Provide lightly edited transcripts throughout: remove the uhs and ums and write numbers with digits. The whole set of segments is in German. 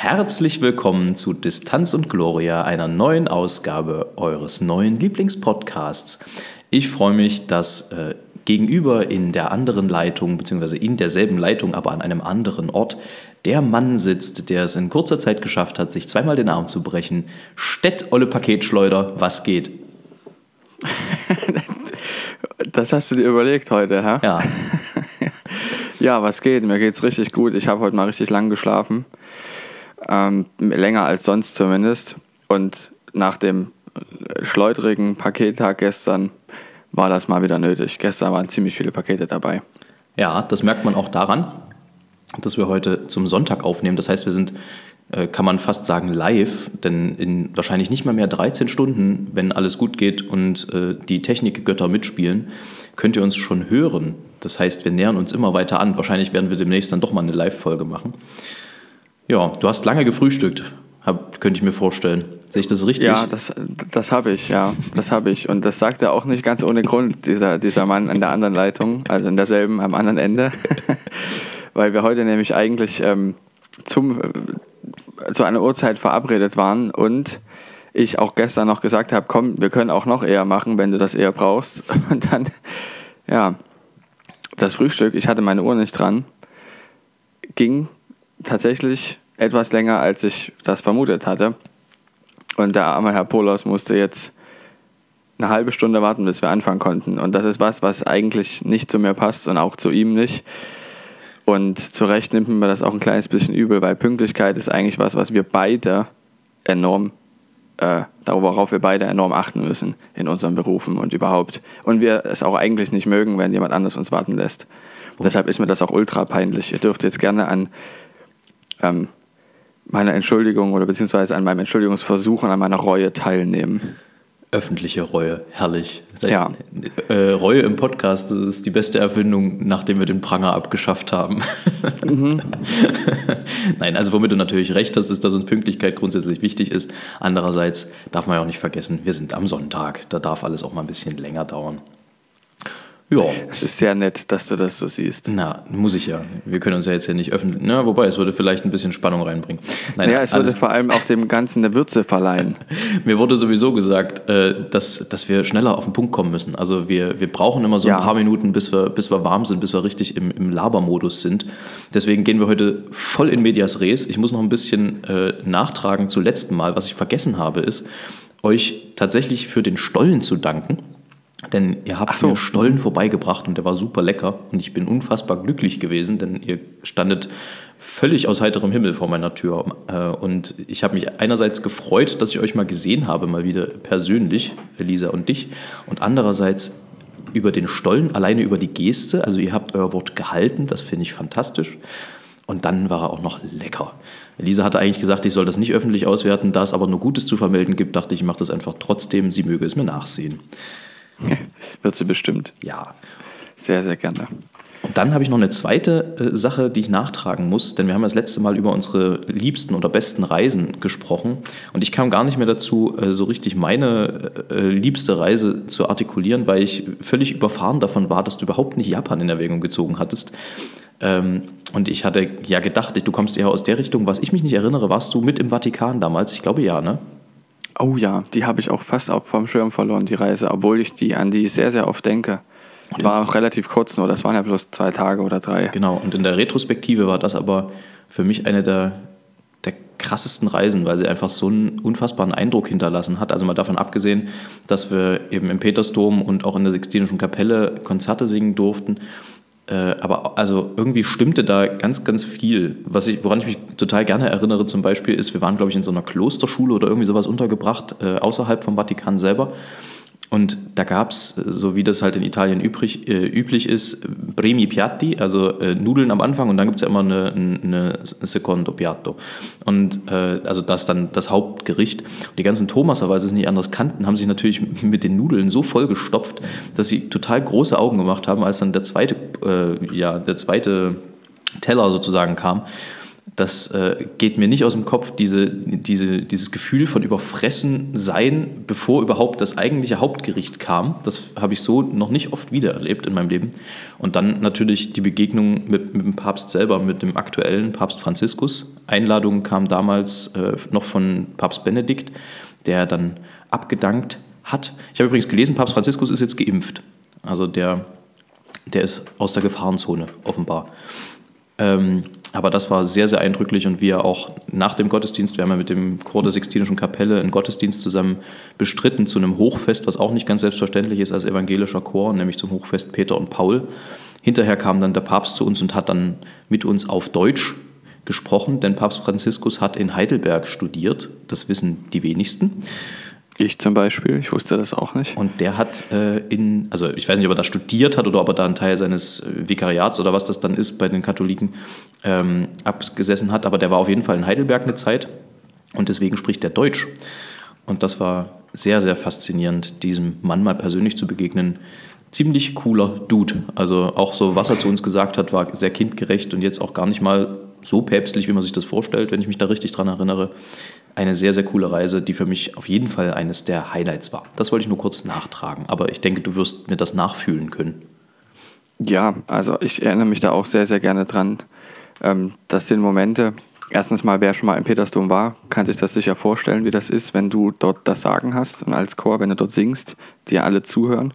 herzlich willkommen zu Distanz und Gloria, einer neuen Ausgabe eures neuen Lieblingspodcasts. Ich freue mich, dass gegenüber in der anderen Leitung, beziehungsweise in derselben Leitung, aber an einem anderen Ort, der Mann sitzt, der es in kurzer Zeit geschafft hat, sich zweimal den Arm zu brechen. Stett, olle Paketschleuder, was geht? Das hast du dir überlegt heute, hä? Ja. Ja, was geht? Mir geht's richtig gut. Ich habe heute mal richtig lang geschlafen. Länger als sonst zumindest. Und nach dem schleudrigen Pakettag gestern war das mal wieder nötig. Gestern waren ziemlich viele Pakete dabei. Ja, das merkt man auch daran, dass wir heute zum Sonntag aufnehmen. Das heißt, wir sind, kann man fast sagen, live, denn in wahrscheinlich nicht mal mehr 13 Stunden, wenn alles gut geht und die Technikgötter mitspielen, könnt ihr uns schon hören. Das heißt, wir nähern uns immer weiter an. Wahrscheinlich werden wir demnächst dann doch mal eine Live-Folge machen. Ja, du hast lange gefrühstückt, könnte ich mir vorstellen. Sehe ich das richtig? Ja, das habe ich, ja. Das habe ich. Und das sagt er auch nicht ganz ohne Grund, dieser Mann an der anderen Leitung, also in derselben, am anderen Ende. Weil wir heute nämlich eigentlich zu einer Uhrzeit verabredet waren und ich auch gestern noch gesagt habe, komm, wir können auch noch eher machen, wenn du das eher brauchst. Und dann, ja, das Frühstück, ich hatte meine Uhr nicht dran, ging tatsächlich etwas länger, als ich das vermutet hatte. Und der arme Herr Polos musste jetzt eine halbe Stunde warten, bis wir anfangen konnten. Und das ist was eigentlich nicht zu mir passt und auch zu ihm nicht. Und zu Recht nimmt mir das auch ein kleines bisschen übel, weil Pünktlichkeit ist eigentlich was wir beide enorm, worauf wir beide enorm achten müssen in unseren Berufen und überhaupt. Und wir es auch eigentlich nicht mögen, wenn jemand anders uns warten lässt. Deshalb ist mir das auch ultra peinlich. Ihr dürft jetzt gerne an meiner Entschuldigung oder beziehungsweise an meinem Entschuldigungsversuch und an meiner Reue teilnehmen. Öffentliche Reue, herrlich. Ja. Reue im Podcast, das ist die beste Erfindung, nachdem wir den Pranger abgeschafft haben. Mhm. Nein, also womit du natürlich recht hast, ist, dass uns Pünktlichkeit grundsätzlich wichtig ist. Andererseits darf man ja auch nicht vergessen, wir sind am Sonntag, da darf alles auch mal ein bisschen länger dauern. Ja. Es ist sehr nett, dass du das so siehst. Na, muss ich ja. Wir können uns ja jetzt hier nicht öffnen. Na, wobei, es würde vielleicht ein bisschen Spannung reinbringen. Nein, ja, es würde vor allem auch dem Ganzen eine Würze verleihen. Mir wurde sowieso gesagt, dass wir schneller auf den Punkt kommen müssen. Also wir brauchen immer so ein paar Minuten, bis wir warm sind, bis wir richtig im Labermodus sind. Deswegen gehen wir heute voll in medias res. Ich muss noch ein bisschen nachtragen zu letzten Mal. Was ich vergessen habe, ist, euch tatsächlich für den Stollen zu danken. Denn ihr habt mir Stollen vorbeigebracht und der war super lecker und ich bin unfassbar glücklich gewesen, denn ihr standet völlig aus heiterem Himmel vor meiner Tür und ich habe mich einerseits gefreut, dass ich euch mal gesehen habe, mal wieder persönlich, Elisa und dich, und andererseits über den Stollen, alleine über die Geste, also ihr habt euer Wort gehalten, das finde ich fantastisch, und dann war er auch noch lecker. Elisa hatte eigentlich gesagt, ich soll das nicht öffentlich auswerten, da es aber nur Gutes zu vermelden gibt, dachte ich, ich mache das einfach trotzdem, sie möge es mir nachsehen. Wird sie bestimmt. Ja. Sehr, sehr gerne. Und dann habe ich noch eine zweite Sache, die ich nachtragen muss, denn wir haben das letzte Mal über unsere liebsten oder besten Reisen gesprochen und ich kam gar nicht mehr dazu, so richtig meine liebste Reise zu artikulieren, weil ich völlig überfahren davon war, dass du überhaupt nicht Japan in Erwägung gezogen hattest. Und ich hatte ja gedacht, du kommst eher aus der Richtung. Was ich mich nicht erinnere, warst du mit im Vatikan damals? Ich glaube ja, ne? Oh ja, die habe ich auch fast vom Schirm verloren, die Reise, obwohl ich an die sehr, sehr oft denke. Die war auch relativ kurz nur, das waren ja bloß 2 Tage oder 3. Genau, und in der Retrospektive war das aber für mich eine der krassesten Reisen, weil sie einfach so einen unfassbaren Eindruck hinterlassen hat. Also mal davon abgesehen, dass wir eben im Petersdom und auch in der Sixtinischen Kapelle Konzerte singen durften. Aber also irgendwie stimmte da ganz, ganz viel. Woran ich mich total gerne erinnere zum Beispiel ist, wir waren, glaube ich, in so einer Klosterschule oder irgendwie sowas untergebracht, außerhalb vom Vatikan selber. Und da gab es, so wie das halt in Italien üblich ist, primi piatti, also Nudeln am Anfang und dann gibt es ja immer eine secondo piatto. Und also das dann das Hauptgericht. Und die ganzen Thomaser, weil sie es nicht anders kannten, haben sich natürlich mit den Nudeln so vollgestopft, dass sie total große Augen gemacht haben, als dann der zweite Teller sozusagen kam. Das geht mir nicht aus dem Kopf, dieses Gefühl von überfressen sein, bevor überhaupt das eigentliche Hauptgericht kam. Das habe ich so noch nicht oft wiedererlebt in meinem Leben. Und dann natürlich die Begegnung mit dem Papst selber, mit dem aktuellen Papst Franziskus. Einladung kam damals noch von Papst Benedikt, der dann abgedankt hat. Ich habe übrigens gelesen, Papst Franziskus ist jetzt geimpft. Also der ist aus der Gefahrenzone, offenbar. Aber das war sehr, sehr eindrücklich und wir auch nach dem Gottesdienst, wir haben ja mit dem Chor der Sixtinischen Kapelle einen Gottesdienst zusammen bestritten zu einem Hochfest, was auch nicht ganz selbstverständlich ist als evangelischer Chor, nämlich zum Hochfest Peter und Paul. Hinterher kam dann der Papst zu uns und hat dann mit uns auf Deutsch gesprochen, denn Papst Franziskus hat in Heidelberg studiert, das wissen die wenigsten. Ich zum Beispiel, ich wusste das auch nicht. Und der hat also ich weiß nicht, ob er da studiert hat oder ob er da einen Teil seines Vikariats oder was das dann ist bei den Katholiken abgesessen hat, aber der war auf jeden Fall in Heidelberg eine Zeit und deswegen spricht er Deutsch. Und das war sehr, sehr faszinierend, diesem Mann mal persönlich zu begegnen. Ziemlich cooler Dude. Also auch so, was er zu uns gesagt hat, war sehr kindgerecht und jetzt auch gar nicht mal so päpstlich, wie man sich das vorstellt, wenn ich mich da richtig dran erinnere. Eine sehr, sehr coole Reise, die für mich auf jeden Fall eines der Highlights war. Das wollte ich nur kurz nachtragen, aber ich denke, du wirst mir das nachfühlen können. Ja, also ich erinnere mich da auch sehr, sehr gerne dran. Das sind Momente, erstens mal, wer schon mal im Petersdom war, kann sich das sicher vorstellen, wie das ist, wenn du dort das Sagen hast und als Chor, wenn du dort singst, dir alle zuhören.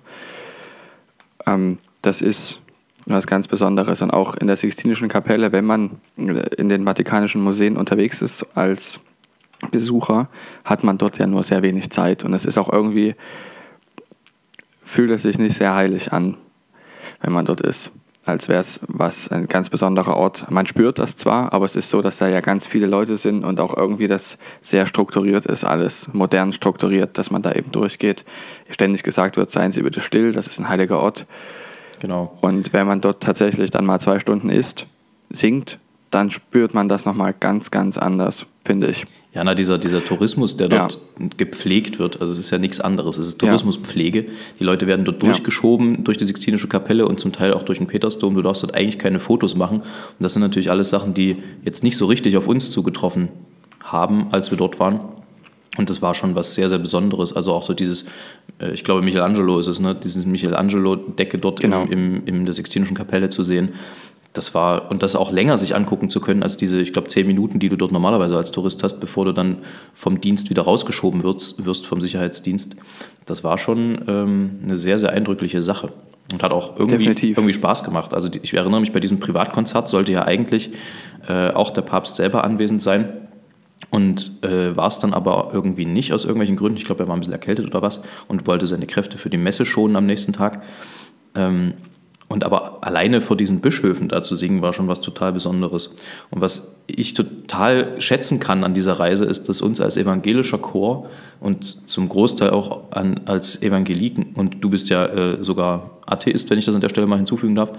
Das ist was ganz Besonderes. Und auch in der Sixtinischen Kapelle, wenn man in den Vatikanischen Museen unterwegs ist als Besucher, hat man dort ja nur sehr wenig Zeit. Und es ist auch irgendwie, fühlt es sich nicht sehr heilig an, wenn man dort ist. Als wäre es ein ganz besonderer Ort. Man spürt das zwar, aber es ist so, dass da ja ganz viele Leute sind und auch irgendwie das sehr strukturiert ist, alles modern strukturiert, dass man da eben durchgeht. Ständig gesagt wird, seien Sie bitte still, das ist ein heiliger Ort. Genau. Und wenn man dort tatsächlich dann mal 2 Stunden singt, dann spürt man das nochmal ganz, ganz anders, finde ich. Ja, dieser Tourismus, der dort gepflegt wird, also es ist ja nichts anderes, es ist Tourismuspflege. Die Leute werden dort durchgeschoben durch die Sixtinische Kapelle und zum Teil auch durch den Petersdom. Du darfst dort eigentlich keine Fotos machen. Und das sind natürlich alles Sachen, die jetzt nicht so richtig auf uns zugetroffen haben, als wir dort waren. Und das war schon was sehr, sehr Besonderes. Also auch so dieses, ich glaube Michelangelo ist es, ne? Dieses Michelangelo-Decke dort in der Sixtinischen Kapelle zu sehen. Das war, und das auch länger sich angucken zu können als diese, ich glaube, 10 Minuten, die du dort normalerweise als Tourist hast, bevor du dann vom Dienst wieder rausgeschoben wirst vom Sicherheitsdienst. Das war schon eine sehr, sehr eindrückliche Sache und hat auch irgendwie Spaß gemacht. Also ich erinnere mich, bei diesem Privatkonzert sollte ja eigentlich auch der Papst selber anwesend sein und war es dann aber irgendwie nicht aus irgendwelchen Gründen. Ich glaube, er war ein bisschen erkältet oder was und wollte seine Kräfte für die Messe schonen am nächsten Tag. Und aber alleine vor diesen Bischöfen da zu singen, war schon was total Besonderes. Und was ich total schätzen kann an dieser Reise, ist, dass uns als evangelischer Chor und zum Großteil auch als Evangeliken, und du bist ja sogar Atheist, wenn ich das an der Stelle mal hinzufügen darf,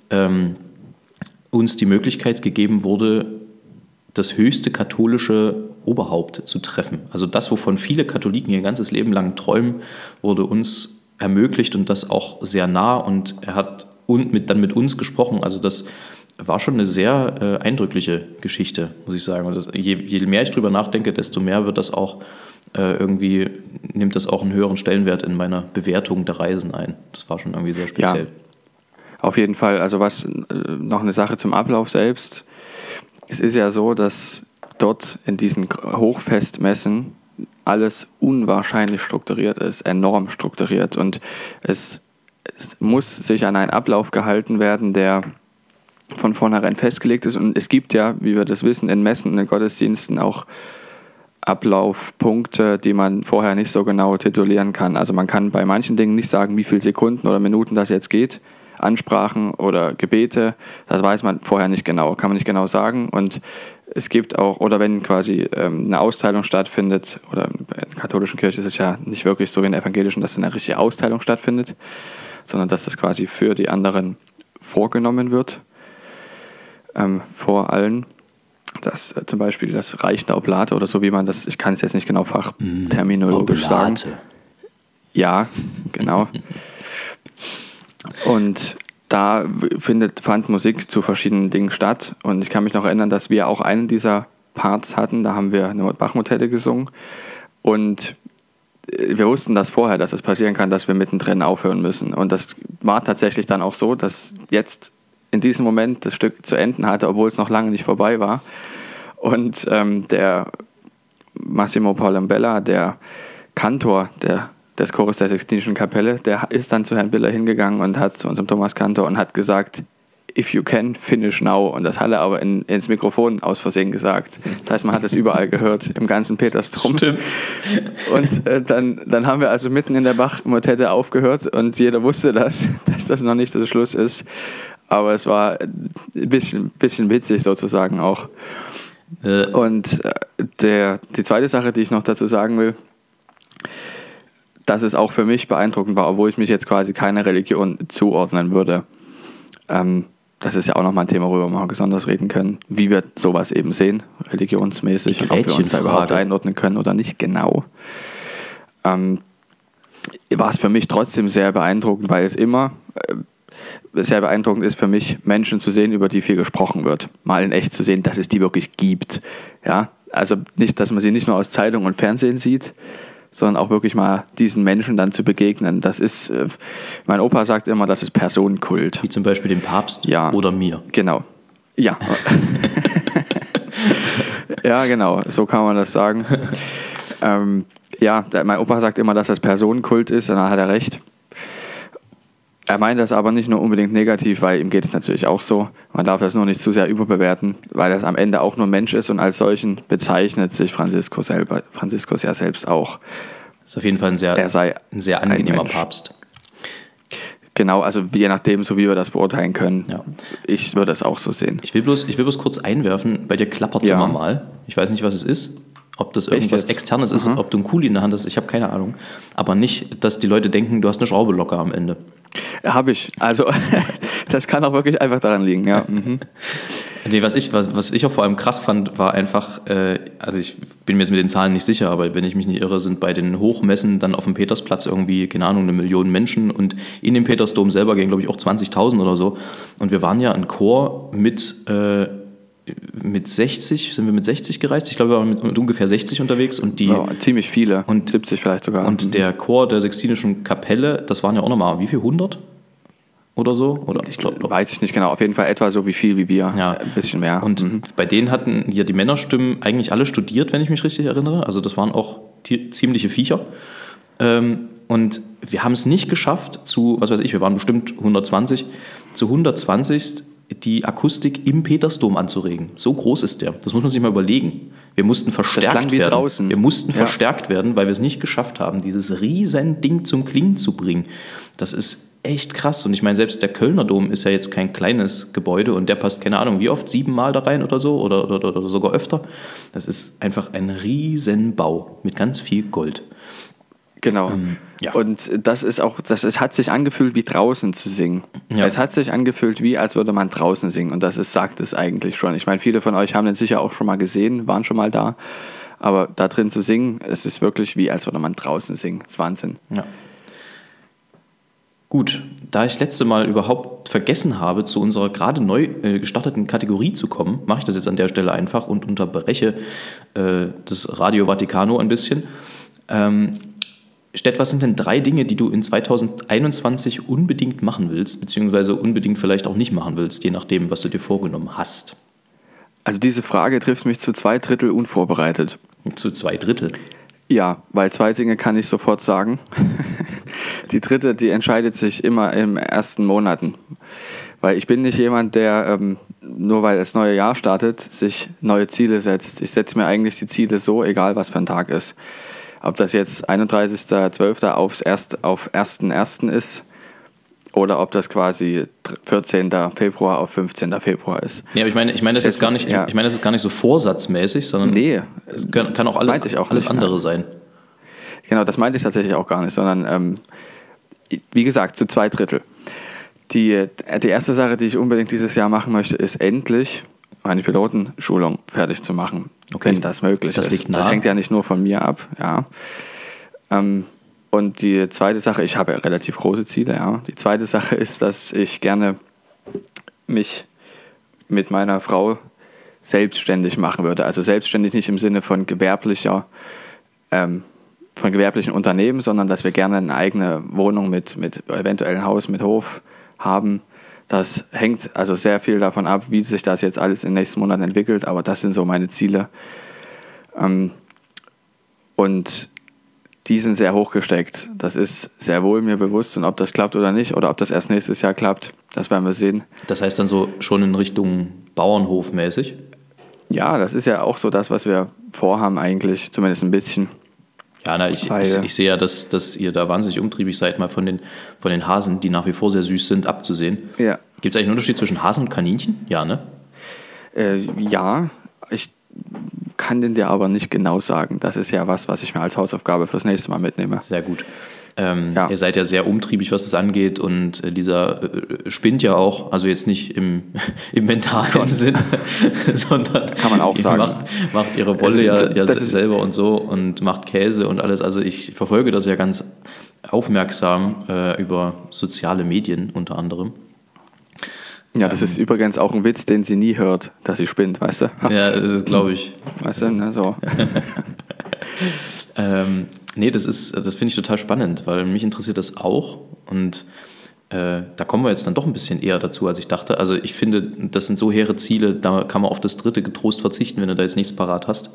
uns die Möglichkeit gegeben wurde, das höchste katholische Oberhaupt zu treffen. Also das, wovon viele Katholiken ihr ganzes Leben lang träumen, wurde uns ermöglicht und das auch sehr nah, und er hat dann mit uns gesprochen. Also das war schon eine sehr eindrückliche Geschichte, muss ich sagen. Und je mehr ich drüber nachdenke, desto mehr wird das auch nimmt das auch einen höheren Stellenwert in meiner Bewertung der Reisen ein. Das war schon irgendwie sehr speziell. Ja, auf jeden Fall. Also noch eine Sache zum Ablauf selbst. Es ist ja so, dass dort in diesen Hochfestmessen alles unwahrscheinlich strukturiert ist, enorm strukturiert, und es muss sich an einen Ablauf gehalten werden, der von vornherein festgelegt ist, und es gibt ja, wie wir das wissen, in Messen und in Gottesdiensten auch Ablaufpunkte, die man vorher nicht so genau titulieren kann. Also man kann bei manchen Dingen nicht sagen, wie viele Sekunden oder Minuten das jetzt geht. Ansprachen oder Gebete, das weiß man vorher nicht genau, kann man nicht genau sagen. Und es gibt auch, oder wenn quasi eine Austeilung stattfindet, oder in der katholischen Kirche ist es ja nicht wirklich so wie in der evangelischen, dass eine richtige Austeilung stattfindet, sondern dass das quasi für die anderen vorgenommen wird, vor allen. Das zum Beispiel das reichende Oblate oder so, wie man das, ich kann es jetzt nicht genau fachterminologisch sagen. Ja, genau. Und da fand Musik zu verschiedenen Dingen statt. Und ich kann mich noch erinnern, dass wir auch einen dieser Parts hatten. Da haben wir eine Bach-Motette gesungen. Und wir wussten das vorher, dass es passieren kann, dass wir mittendrin aufhören müssen. Und das war tatsächlich dann auch so, dass jetzt in diesem Moment das Stück zu enden hatte, obwohl es noch lange nicht vorbei war. Und der Massimo Paolambella, der Kantor des Chores der Sixtinischen Kapelle, der ist dann zu Herrn Biller hingegangen und hat zu unserem Thomas Kantor und hat gesagt, if you can, finish now. Und das hat er aber ins Mikrofon aus Versehen gesagt. Das heißt, man hat es überall gehört, im ganzen Petersdom. Stimmt. Und dann haben wir also mitten in der Bach-Motette aufgehört und jeder wusste, dass das noch nicht der Schluss ist. Aber es war ein bisschen witzig sozusagen auch. Und die zweite Sache, die ich noch dazu sagen will, dass es auch für mich beeindruckend war, obwohl ich mich jetzt quasi keiner Religion zuordnen würde. Das ist ja auch nochmal ein Thema, worüber wir mal besonders reden können, wie wir sowas eben sehen, religionsmäßig, und ob wir uns da überhaupt einordnen können oder nicht genau. War es für mich trotzdem sehr beeindruckend, weil es immer sehr beeindruckend ist für mich, Menschen zu sehen, über die viel gesprochen wird. Mal in echt zu sehen, dass es die wirklich gibt. Ja? Also nicht, dass man sie nicht nur aus Zeitung und Fernsehen sieht, sondern auch wirklich mal diesen Menschen dann zu begegnen. Das ist, mein Opa sagt immer, das ist Personenkult. Wie zum Beispiel dem Papst oder mir. Genau. Ja. Ja, genau, so kann man das sagen. Mein Opa sagt immer, dass das Personenkult ist, und dann hat er recht. Er meint das aber nicht nur unbedingt negativ, weil ihm geht es natürlich auch so. Man darf das nur nicht zu sehr überbewerten, weil das am Ende auch nur Mensch ist, und als solchen bezeichnet sich Franziskus ja selbst auch. Ist auf jeden Fall ein sehr angenehmer Papst. Genau, also je nachdem, so wie wir das beurteilen können. Ja. Ich würde es auch so sehen. Ich will bloß kurz einwerfen, bei dir klappert es immer mal. Ich weiß nicht, was es ist. Ob das irgendwas Externes ist, ob du einen Kuli in der Hand hast, ich habe keine Ahnung. Aber nicht, dass die Leute denken, du hast eine Schraube locker am Ende. Habe ich. Also das kann auch wirklich einfach daran liegen, ja. Mhm. Nee, was ich auch vor allem krass fand, war einfach, also ich bin mir jetzt mit den Zahlen nicht sicher, aber wenn ich mich nicht irre, sind bei den Hochmessen dann auf dem Petersplatz irgendwie, keine Ahnung, 1 Million Menschen, und in dem Petersdom selber gehen, glaube ich, auch 20.000 oder so. Und wir waren ja ein Chor mit 60, sind wir mit 60 gereist? Ich glaube, wir waren mit ungefähr 60 unterwegs. Und ziemlich viele, und 70 vielleicht sogar. Und der Chor der Sixtinischen Kapelle, das waren ja auch nochmal, wie viel, 100? Oder so? Oder, ich glaube, weiß ich nicht genau. Auf jeden Fall etwa so wie viel wie wir. Ja. Ein bisschen mehr. Und bei denen hatten hier die Männerstimmen eigentlich alle studiert, wenn ich mich richtig erinnere. Also das waren auch ziemliche Viecher. Und wir haben es nicht geschafft wir waren bestimmt 120, zu 120 die Akustik im Petersdom anzuregen. So groß ist der. Das muss man sich mal überlegen. Wir mussten verstärkt werden. Draußen. Wir mussten verstärkt werden, weil wir es nicht geschafft haben, dieses riesen Ding zum Klingen zu bringen. Das ist echt krass. Und ich meine, selbst der Kölner Dom ist ja jetzt kein kleines Gebäude, und der passt, keine Ahnung, wie oft, 7-mal da rein oder so, oder sogar öfter. Das ist einfach ein Riesenbau mit ganz viel Gold. Genau. Und es hat sich angefühlt, wie draußen zu singen. Ja. Es hat sich angefühlt, wie als würde man draußen singen. Und sagt es eigentlich schon. Ich meine, viele von euch haben den sicher auch schon mal gesehen, waren schon mal da. Aber da drin zu singen, es ist wirklich wie, als würde man draußen singen. Das ist Wahnsinn. Ja. Gut, da ich das letzte Mal überhaupt vergessen habe, zu unserer gerade neu gestarteten Kategorie zu kommen, mache ich das jetzt an der Stelle einfach und unterbreche das Radio Vaticano ein bisschen. Stett, was sind denn 3 Dinge, die du in 2021 unbedingt machen willst, beziehungsweise unbedingt vielleicht auch nicht machen willst, je nachdem, was du dir vorgenommen hast? Also diese Frage trifft mich zu 2/3 unvorbereitet. Zu 2/3? Ja, weil 2 Dinge kann ich sofort sagen. Die dritte, die entscheidet sich immer in den ersten Monaten. Weil ich bin nicht jemand, der, nur weil das neue Jahr startet, sich neue Ziele setzt. Ich setze mir eigentlich die Ziele so, egal was für ein Tag ist. Ob das jetzt 31.12. auf 1.1. ist oder ob das quasi 14. Februar auf 15. Februar ist. Ja, aber ich meine das jetzt gar nicht, ich meine das ist gar nicht so vorsatzmäßig, sondern es kann auch alles andere sein. Genau, das meinte ich tatsächlich auch gar nicht, sondern wie gesagt, zu 2/3. Die erste Sache, die ich unbedingt dieses Jahr machen möchte, ist endlich meine Pilotenschulung fertig zu machen, wenn das möglich ist. Liegt nah. Das hängt ja nicht nur von mir ab. Ja. Und die zweite Sache, ich habe ja relativ große Ziele, ja. Die zweite Sache ist, dass ich gerne mich mit meiner Frau selbstständig machen würde. Also selbstständig nicht im Sinne von gewerblichen Unternehmen, sondern dass wir gerne eine eigene Wohnung mit eventuell ein Haus mit Hof haben. Das hängt also sehr viel davon ab, wie sich das jetzt alles in den nächsten Monaten entwickelt, aber das sind so meine Ziele. Und die sind sehr hoch gesteckt. Das ist sehr wohl mir bewusst, und ob das klappt oder nicht, oder ob das erst nächstes Jahr klappt, das werden wir sehen. Das heißt dann so schon in Richtung Bauernhof mäßig? Ja, das ist ja auch so das, was wir vorhaben eigentlich, zumindest ein bisschen. Ja, ich sehe ja, dass ihr da wahnsinnig umtriebig seid, mal von den Hasen, die nach wie vor sehr süß sind, abzusehen. Ja. Gibt es eigentlich einen Unterschied zwischen Hasen und Kaninchen? Ja, ne? Ja, ich kann den dir aber nicht genau sagen. Das ist ja was ich mir als Hausaufgabe fürs nächste Mal mitnehme. Sehr gut. Ihr seid ja sehr umtriebig, was das angeht, und Lisa spinnt ja auch, also jetzt nicht im mentalen Sinn, sondern kann man auch sagen. Macht ihre Wolle selber und so und macht Käse und alles. Also ich verfolge das ja ganz aufmerksam über soziale Medien unter anderem. Ja, das ist übrigens auch ein Witz, den sie nie hört, dass sie spinnt, weißt du? Ja, das ist, glaube ich. Weißt du, ne, so. Nee, das finde ich total spannend, weil mich interessiert das auch, und da kommen wir jetzt dann doch ein bisschen eher dazu, als ich dachte. Also ich finde, das sind so hehre Ziele, da kann man auf das dritte getrost verzichten, wenn du da jetzt nichts parat hast.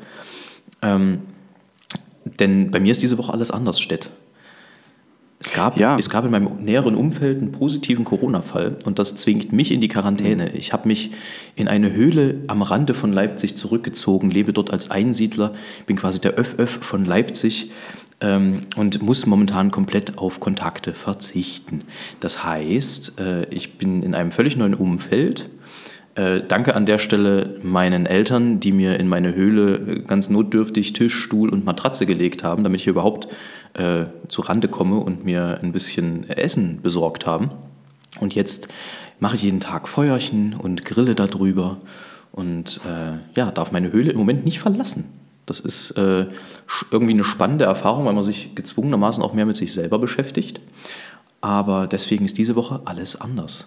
Denn bei mir ist diese Woche alles anders, Stett. Es gab in meinem näheren Umfeld einen positiven Corona-Fall, und das zwingt mich in die Quarantäne. Ich habe mich in eine Höhle am Rande von Leipzig zurückgezogen, lebe dort als Einsiedler, bin quasi der Öff von Leipzig und muss momentan komplett auf Kontakte verzichten. Das heißt, ich bin in einem völlig neuen Umfeld. Danke an der Stelle meinen Eltern, die mir in meine Höhle ganz notdürftig Tisch, Stuhl und Matratze gelegt haben, damit ich hier überhaupt zu Rande komme und mir ein bisschen Essen besorgt haben. Und jetzt mache ich jeden Tag Feuerchen und grille darüber und darf meine Höhle im Moment nicht verlassen. Das ist irgendwie eine spannende Erfahrung, weil man sich gezwungenermaßen auch mehr mit sich selber beschäftigt. Aber deswegen ist diese Woche alles anders.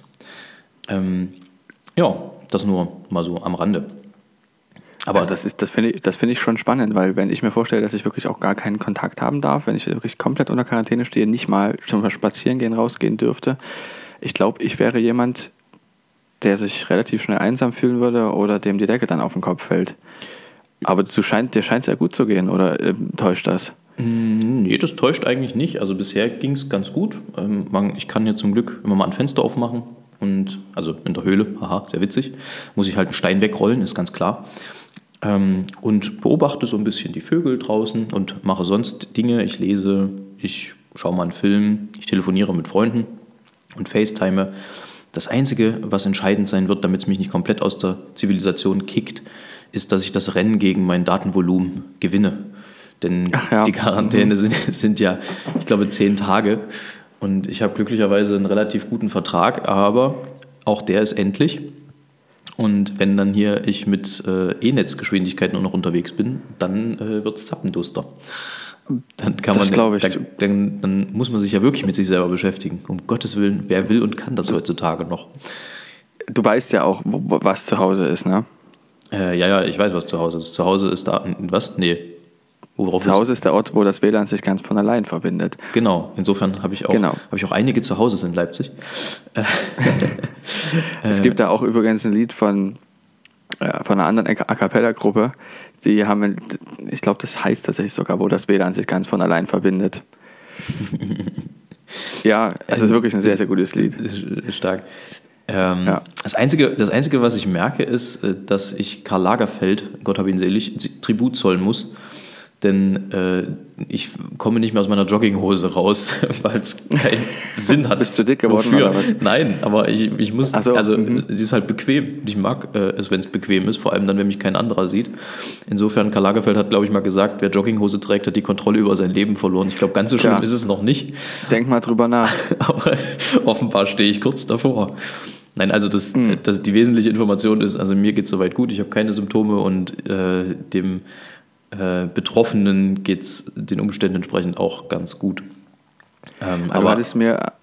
Das nur mal so am Rande. Aber also das finde ich schon spannend, weil wenn ich mir vorstelle, dass ich wirklich auch gar keinen Kontakt haben darf, wenn ich wirklich komplett unter Quarantäne stehe, nicht mal schon mal spazieren gehen, rausgehen dürfte, ich glaube, ich wäre jemand, der sich relativ schnell einsam fühlen würde oder dem die Decke dann auf den Kopf fällt. Aber dir scheint es ja gut zu gehen, oder täuscht das? Nee, das täuscht eigentlich nicht. Also bisher ging es ganz gut. Ich kann hier zum Glück immer mal ein Fenster aufmachen. Also in der Höhle, haha, sehr witzig. Muss ich halt einen Stein wegrollen, ist ganz klar. Und beobachte so ein bisschen die Vögel draußen und mache sonst Dinge. Ich lese, ich schaue mal einen Film, ich telefoniere mit Freunden und FaceTime. Das Einzige, was entscheidend sein wird, damit es mich nicht komplett aus der Zivilisation kickt, ist, dass ich das Rennen gegen mein Datenvolumen gewinne. Denn die Quarantäne sind ja, ich glaube, 10 Tage. Und ich habe glücklicherweise einen relativ guten Vertrag, aber auch der ist endlich. Und wenn dann hier ich mit E-Netz-Geschwindigkeit nur noch unterwegs bin, dann wird es zappenduster. Dann muss man sich ja wirklich mit sich selber beschäftigen. Um Gottes Willen, wer will und kann das heutzutage noch? Du weißt ja auch, was zu Hause ist, ne? Ja, ich weiß, was zu Hause ist. Zu Hause ist da, was? Nee. Zu Hause ist der Ort, wo das WLAN sich ganz von allein verbindet. Genau, insofern habe ich auch einige zu Hause in Leipzig. Es gibt da auch übrigens ein Lied von einer anderen A-Cappella-Gruppe, die haben, ich glaube, das heißt tatsächlich sogar, wo das WLAN sich ganz von allein verbindet. Ja, es ist wirklich ein sehr, sehr gutes Lied. Ist stark. Das Einzige, was ich merke, ist, dass ich Karl Lagerfeld, Gott hab ihn selig, Tribut zollen muss. Denn ich komme nicht mehr aus meiner Jogginghose raus, weil es keinen Sinn hat. Bist du dick geworden oder was? Nein, aber ich muss, sie ist halt bequem. Ich mag es, wenn es bequem ist, vor allem dann, wenn mich kein anderer sieht. Insofern, Karl Lagerfeld hat, glaube ich, mal gesagt, wer Jogginghose trägt, hat die Kontrolle über sein Leben verloren. Ich glaube, ganz so schlimm ist es noch nicht. Denk mal drüber nach. Aber offenbar stehe ich kurz davor. Nein, also die wesentliche Information ist, also mir geht es soweit gut, ich habe keine Symptome und dem Betroffenen geht es den Umständen entsprechend auch ganz gut. Du hattest mir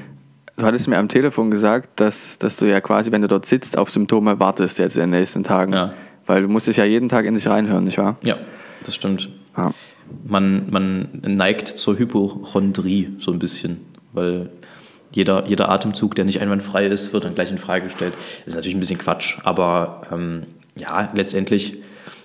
am Telefon gesagt, dass du ja quasi, wenn du dort sitzt, auf Symptome wartest jetzt in den nächsten Tagen. Ja. Weil du musst dich ja jeden Tag in dich reinhören, nicht wahr? Ja, das stimmt. Ja. Man neigt zur Hypochondrie so ein bisschen, weil jeder Atemzug, der nicht einwandfrei ist, wird dann gleich in Frage gestellt. Das ist natürlich ein bisschen Quatsch, aber letztendlich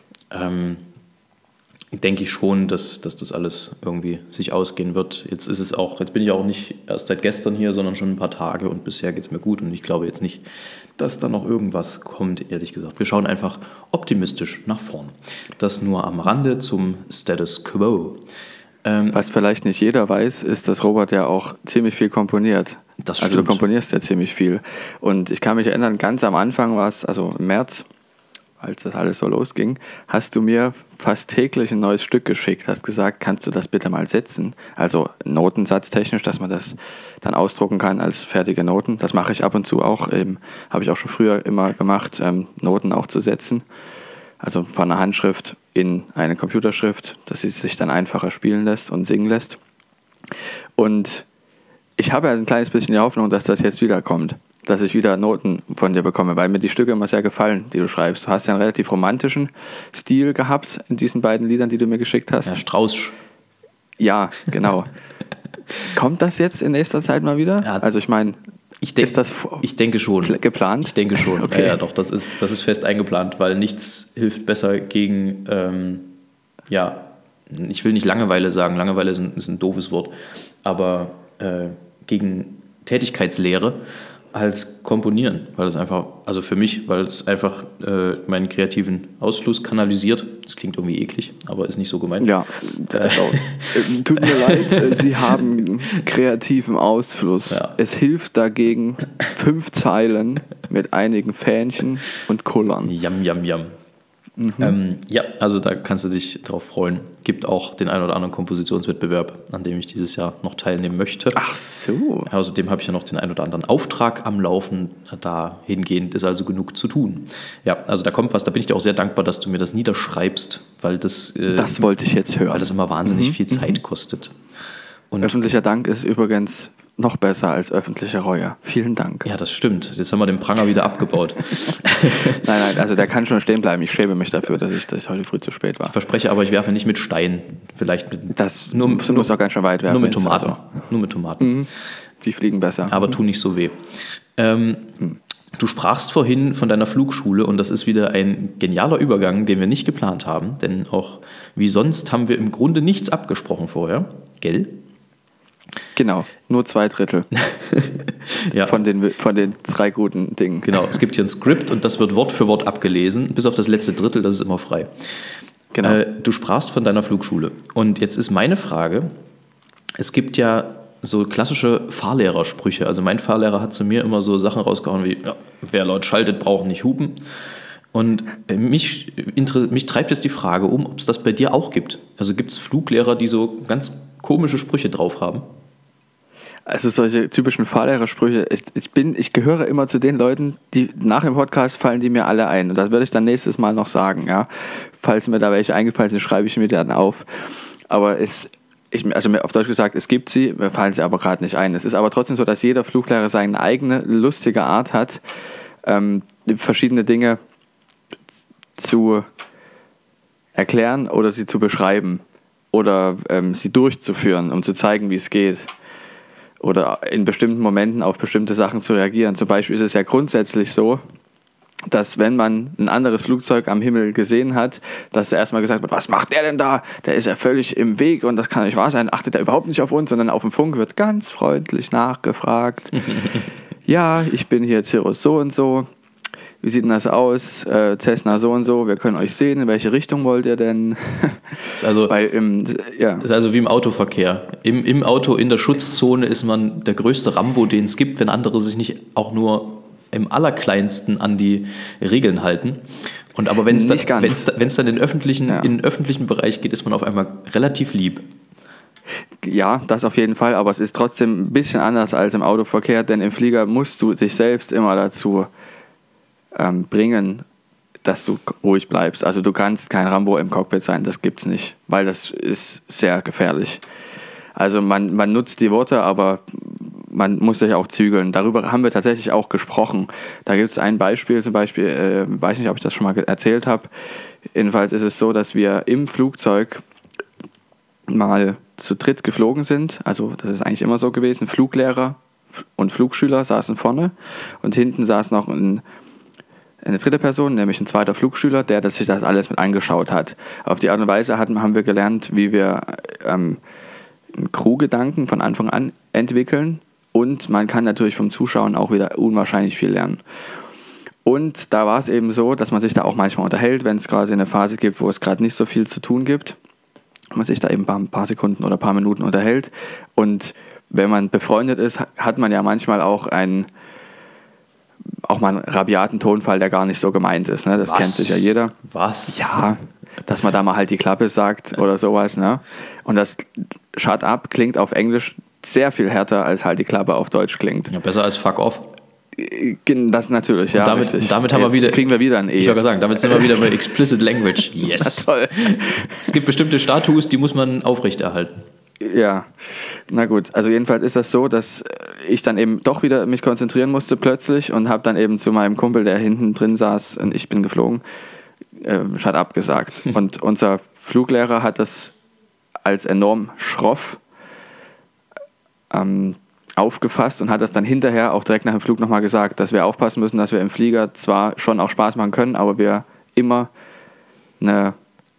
denke ich schon, dass das alles irgendwie sich ausgehen wird. Jetzt bin ich auch nicht erst seit gestern hier, sondern schon ein paar Tage und bisher geht es mir gut und ich glaube jetzt nicht, dass da noch irgendwas kommt, ehrlich gesagt. Wir schauen einfach optimistisch nach vorn. Das nur am Rande zum Status Quo. Was vielleicht nicht jeder weiß, ist, dass Robert ja auch ziemlich viel komponiert. Das stimmt. Also du komponierst ja ziemlich viel. Und ich kann mich erinnern, ganz am Anfang war es, also im März, als das alles so losging, hast du mir fast täglich ein neues Stück geschickt, hast gesagt, kannst du das bitte mal setzen? Also notensatztechnisch, dass man das dann ausdrucken kann als fertige Noten. Das mache ich ab und zu auch, habe ich auch schon früher immer gemacht, Noten auch zu setzen. Also von einer Handschrift in eine Computerschrift, dass sie sich dann einfacher spielen lässt und singen lässt. Und ich habe ja ein kleines bisschen die Hoffnung, dass das jetzt wiederkommt. Dass ich wieder Noten von dir bekomme, weil mir die Stücke immer sehr gefallen, die du schreibst. Du hast ja einen relativ romantischen Stil gehabt in diesen beiden Liedern, die du mir geschickt hast. Ja, Strauß. Ja, genau. Kommt das jetzt in nächster Zeit mal wieder? Ja, also ich meine, ist das ich denke schon. Geplant? Ich denke schon. Okay. Ja, doch, das ist fest eingeplant, weil nichts hilft besser gegen, ich will nicht Langeweile sagen, Langeweile ist ein doofes Wort, aber gegen Tätigkeitslehre als Komponieren, weil es einfach, also für mich, weil es einfach meinen kreativen Ausfluss kanalisiert. Das klingt irgendwie eklig, aber ist nicht so gemeint. Ja, tut mir leid, Sie haben kreativen Ausfluss. Ja. Es hilft dagegen 5 Zeilen mit einigen Fähnchen und Kullern. Jam, jam, jam. Also da kannst du dich drauf freuen. Gibt auch den einen oder anderen Kompositionswettbewerb, an dem ich dieses Jahr noch teilnehmen möchte. Ach so. Außerdem habe ich ja noch den einen oder anderen Auftrag am Laufen. Dahingehend ist also genug zu tun. Ja, also da kommt was. Da bin ich dir auch sehr dankbar, dass du mir das niederschreibst, weil das wollte ich jetzt hören. Weil das immer wahnsinnig viel Zeit kostet. Und öffentlicher Dank ist übrigens noch besser als öffentliche Reue. Vielen Dank. Ja, das stimmt. Jetzt haben wir den Pranger wieder abgebaut. Nein, also der kann schon stehen bleiben. Ich schäme mich dafür, dass ich heute früh zu spät war. Ich verspreche aber, ich werfe nicht mit Steinen. Vielleicht mit... Du musst auch ganz schön weit werfen. Nur mit Tomaten. Also. Nur mit Tomaten. Die fliegen besser. Aber tun nicht so weh. Du sprachst vorhin von deiner Flugschule und das ist wieder ein genialer Übergang, den wir nicht geplant haben. Denn auch wie sonst haben wir im Grunde nichts abgesprochen vorher. Gell? Genau, nur 2/3 ja. von den 3 guten Dingen. Genau, es gibt hier ein Skript und das wird Wort für Wort abgelesen, bis auf das letzte Drittel, das ist immer frei. Genau. Du sprachst von deiner Flugschule und jetzt ist meine Frage, es gibt ja so klassische Fahrlehrersprüche, also mein Fahrlehrer hat zu mir immer so Sachen rausgehauen wie, ja, wer laut schaltet, braucht nicht hupen. Und mich treibt jetzt die Frage um, ob es das bei dir auch gibt. Also gibt es Fluglehrer, die so ganz komische Sprüche drauf haben? Also solche typischen Fahrlehrersprüche, ich gehöre immer zu den Leuten, die nach dem Podcast fallen die mir alle ein. Und das werde ich dann nächstes Mal noch sagen. Ja? Falls mir da welche eingefallen sind, schreibe ich mir die dann auf. Aber auf Deutsch gesagt, es gibt sie, mir fallen sie aber gerade nicht ein. Es ist aber trotzdem so, dass jeder Fluglehrer seine eigene lustige Art hat, verschiedene Dinge zu erklären oder sie zu beschreiben oder sie durchzuführen, um zu zeigen, wie es geht. Oder in bestimmten Momenten auf bestimmte Sachen zu reagieren. Zum Beispiel ist es ja grundsätzlich so, dass wenn man ein anderes Flugzeug am Himmel gesehen hat, dass da erstmal gesagt wird, was macht der denn da? Der ist ja völlig im Weg und das kann nicht wahr sein. Achtet er überhaupt nicht auf uns, sondern auf dem Funk wird ganz freundlich nachgefragt. Ja, ich bin hier Cirrus so und so. Wie sieht denn das aus? Cessna so und so, wir können euch sehen. In welche Richtung wollt ihr denn? Das ist also wie im Autoverkehr. Im Auto, in der Schutzzone ist man der größte Rambo, den es gibt, wenn andere sich nicht auch nur im Allerkleinsten an die Regeln halten. Aber wenn es dann in den öffentlichen Bereich geht, ist man auf einmal relativ lieb. Ja, das auf jeden Fall, aber es ist trotzdem ein bisschen anders als im Autoverkehr, denn im Flieger musst du dich selbst immer dazu bringen, dass du ruhig bleibst. Also du kannst kein Rambo im Cockpit sein, das gibt's nicht, weil das ist sehr gefährlich. Also man nutzt die Worte, aber man muss sich auch zügeln. Darüber haben wir tatsächlich auch gesprochen. Da gibt es ein Beispiel, zum Beispiel, weiß nicht, ob ich das schon mal erzählt habe. Jedenfalls ist es so, dass wir im Flugzeug mal zu dritt geflogen sind. Also das ist eigentlich immer so gewesen. Fluglehrer und Flugschüler saßen vorne und hinten saß noch eine dritte Person, nämlich ein zweiter Flugschüler, der sich das alles mit angeschaut hat. Auf die Art und Weise haben wir gelernt, wie wir einen Crew-Gedanken von Anfang an entwickeln. Und man kann natürlich vom Zuschauen auch wieder unwahrscheinlich viel lernen. Und da war es eben so, dass man sich da auch manchmal unterhält, wenn es quasi eine Phase gibt, wo es gerade nicht so viel zu tun gibt. Man sich da eben ein paar Sekunden oder ein paar Minuten unterhält. Und wenn man befreundet ist, hat man ja manchmal auch mal einen rabiaten Tonfall, der gar nicht so gemeint ist. Ne? Das kennt sich ja jeder. Was? Ja, dass man da mal halt die Klappe sagt oder sowas. Ne? Und das Shut up klingt auf Englisch sehr viel härter, als halt die Klappe auf Deutsch klingt. Ja, besser als fuck off. Das natürlich, ja. Damit haben kriegen wir wieder ein E. Ich wollte sagen, damit sind wir wieder bei Explicit Language. Yes. Na toll. Es gibt bestimmte Status, die muss man aufrechterhalten. Ja, na gut. Also jedenfalls ist das so, dass ich dann eben doch wieder mich konzentrieren musste plötzlich und habe dann eben zu meinem Kumpel, der hinten drin saß und ich bin geflogen, Shut up gesagt. Und unser Fluglehrer hat das als enorm schroff aufgefasst und hat das dann hinterher auch direkt nach dem Flug nochmal gesagt, dass wir aufpassen müssen, dass wir im Flieger zwar schon auch Spaß machen können, aber wir immer eine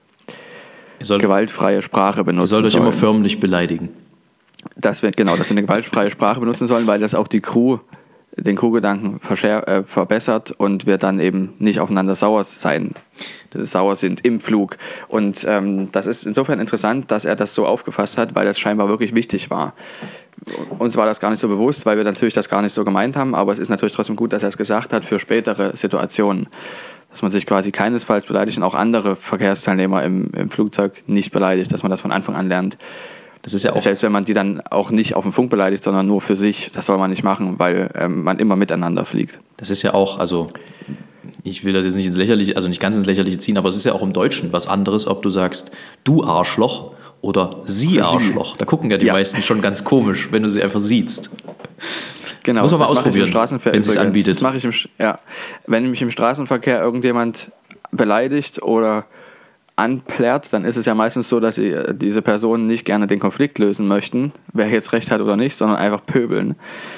gewaltfreie Sprache benutzen sollen. Ihr sollt euch immer förmlich beleidigen. Dass wir eine gewaltfreie Sprache benutzen sollen, weil das auch den Crew-Gedanken verbessert und wir dann eben nicht aufeinander sauer sind im Flug. Und das ist insofern interessant, dass er das so aufgefasst hat, weil das scheinbar wirklich wichtig war. Uns war das gar nicht so bewusst, weil wir natürlich das gar nicht so gemeint haben, aber es ist natürlich trotzdem gut, dass er es gesagt hat für spätere Situationen. Dass man sich quasi keinesfalls beleidigt und auch andere Verkehrsteilnehmer im Flugzeug nicht beleidigt, dass man das von Anfang an lernt. Das ist ja auch, selbst wenn man die dann auch nicht auf dem Funk beleidigt, sondern nur für sich, das soll man nicht machen, weil man immer miteinander fliegt. Das ist ja auch, also ich will das jetzt nicht ins Lächerliche, also nicht ganz ins Lächerliche ziehen, aber es ist ja auch im Deutschen was anderes, ob du sagst, du Arschloch oder sie Arschloch. Da gucken ja die meisten schon ganz komisch, wenn du sie einfach siehst. Genau, muss man mal ausprobieren, wenn es anbietet. Das mache ich wenn mich im Straßenverkehr irgendjemand beleidigt oder anplärrt, dann ist es ja meistens so, dass diese Personen nicht gerne den Konflikt lösen möchten, wer jetzt recht hat oder nicht, sondern einfach pöbeln.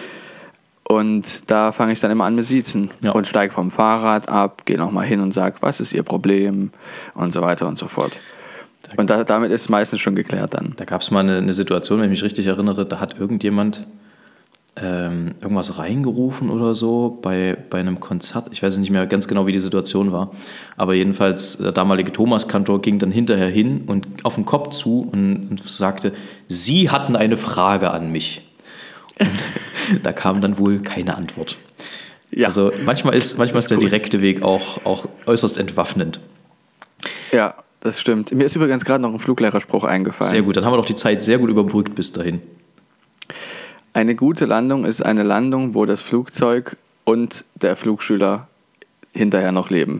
Und da fange ich dann immer an mit Siezen und steige vom Fahrrad ab, gehe nochmal hin und sage, was ist ihr Problem und so weiter und so fort. Und damit ist es meistens schon geklärt dann. Da gab es mal eine Situation, wenn ich mich richtig erinnere, da hat irgendjemand irgendwas reingerufen oder so bei einem Konzert. Ich weiß nicht mehr ganz genau, wie die Situation war. Aber jedenfalls, der damalige Thomas-Kantor ging dann hinterher hin und auf den Kopf zu und sagte, Sie hatten eine Frage an mich. Und da kam dann wohl keine Antwort. Ja. Also manchmal ist der direkte Weg auch äußerst entwaffnend. Ja, das stimmt. Mir ist übrigens gerade noch ein Fluglehrerspruch eingefallen. Sehr gut, dann haben wir doch die Zeit sehr gut überbrückt bis dahin. Eine gute Landung ist eine Landung, wo das Flugzeug und der Flugschüler hinterher noch leben.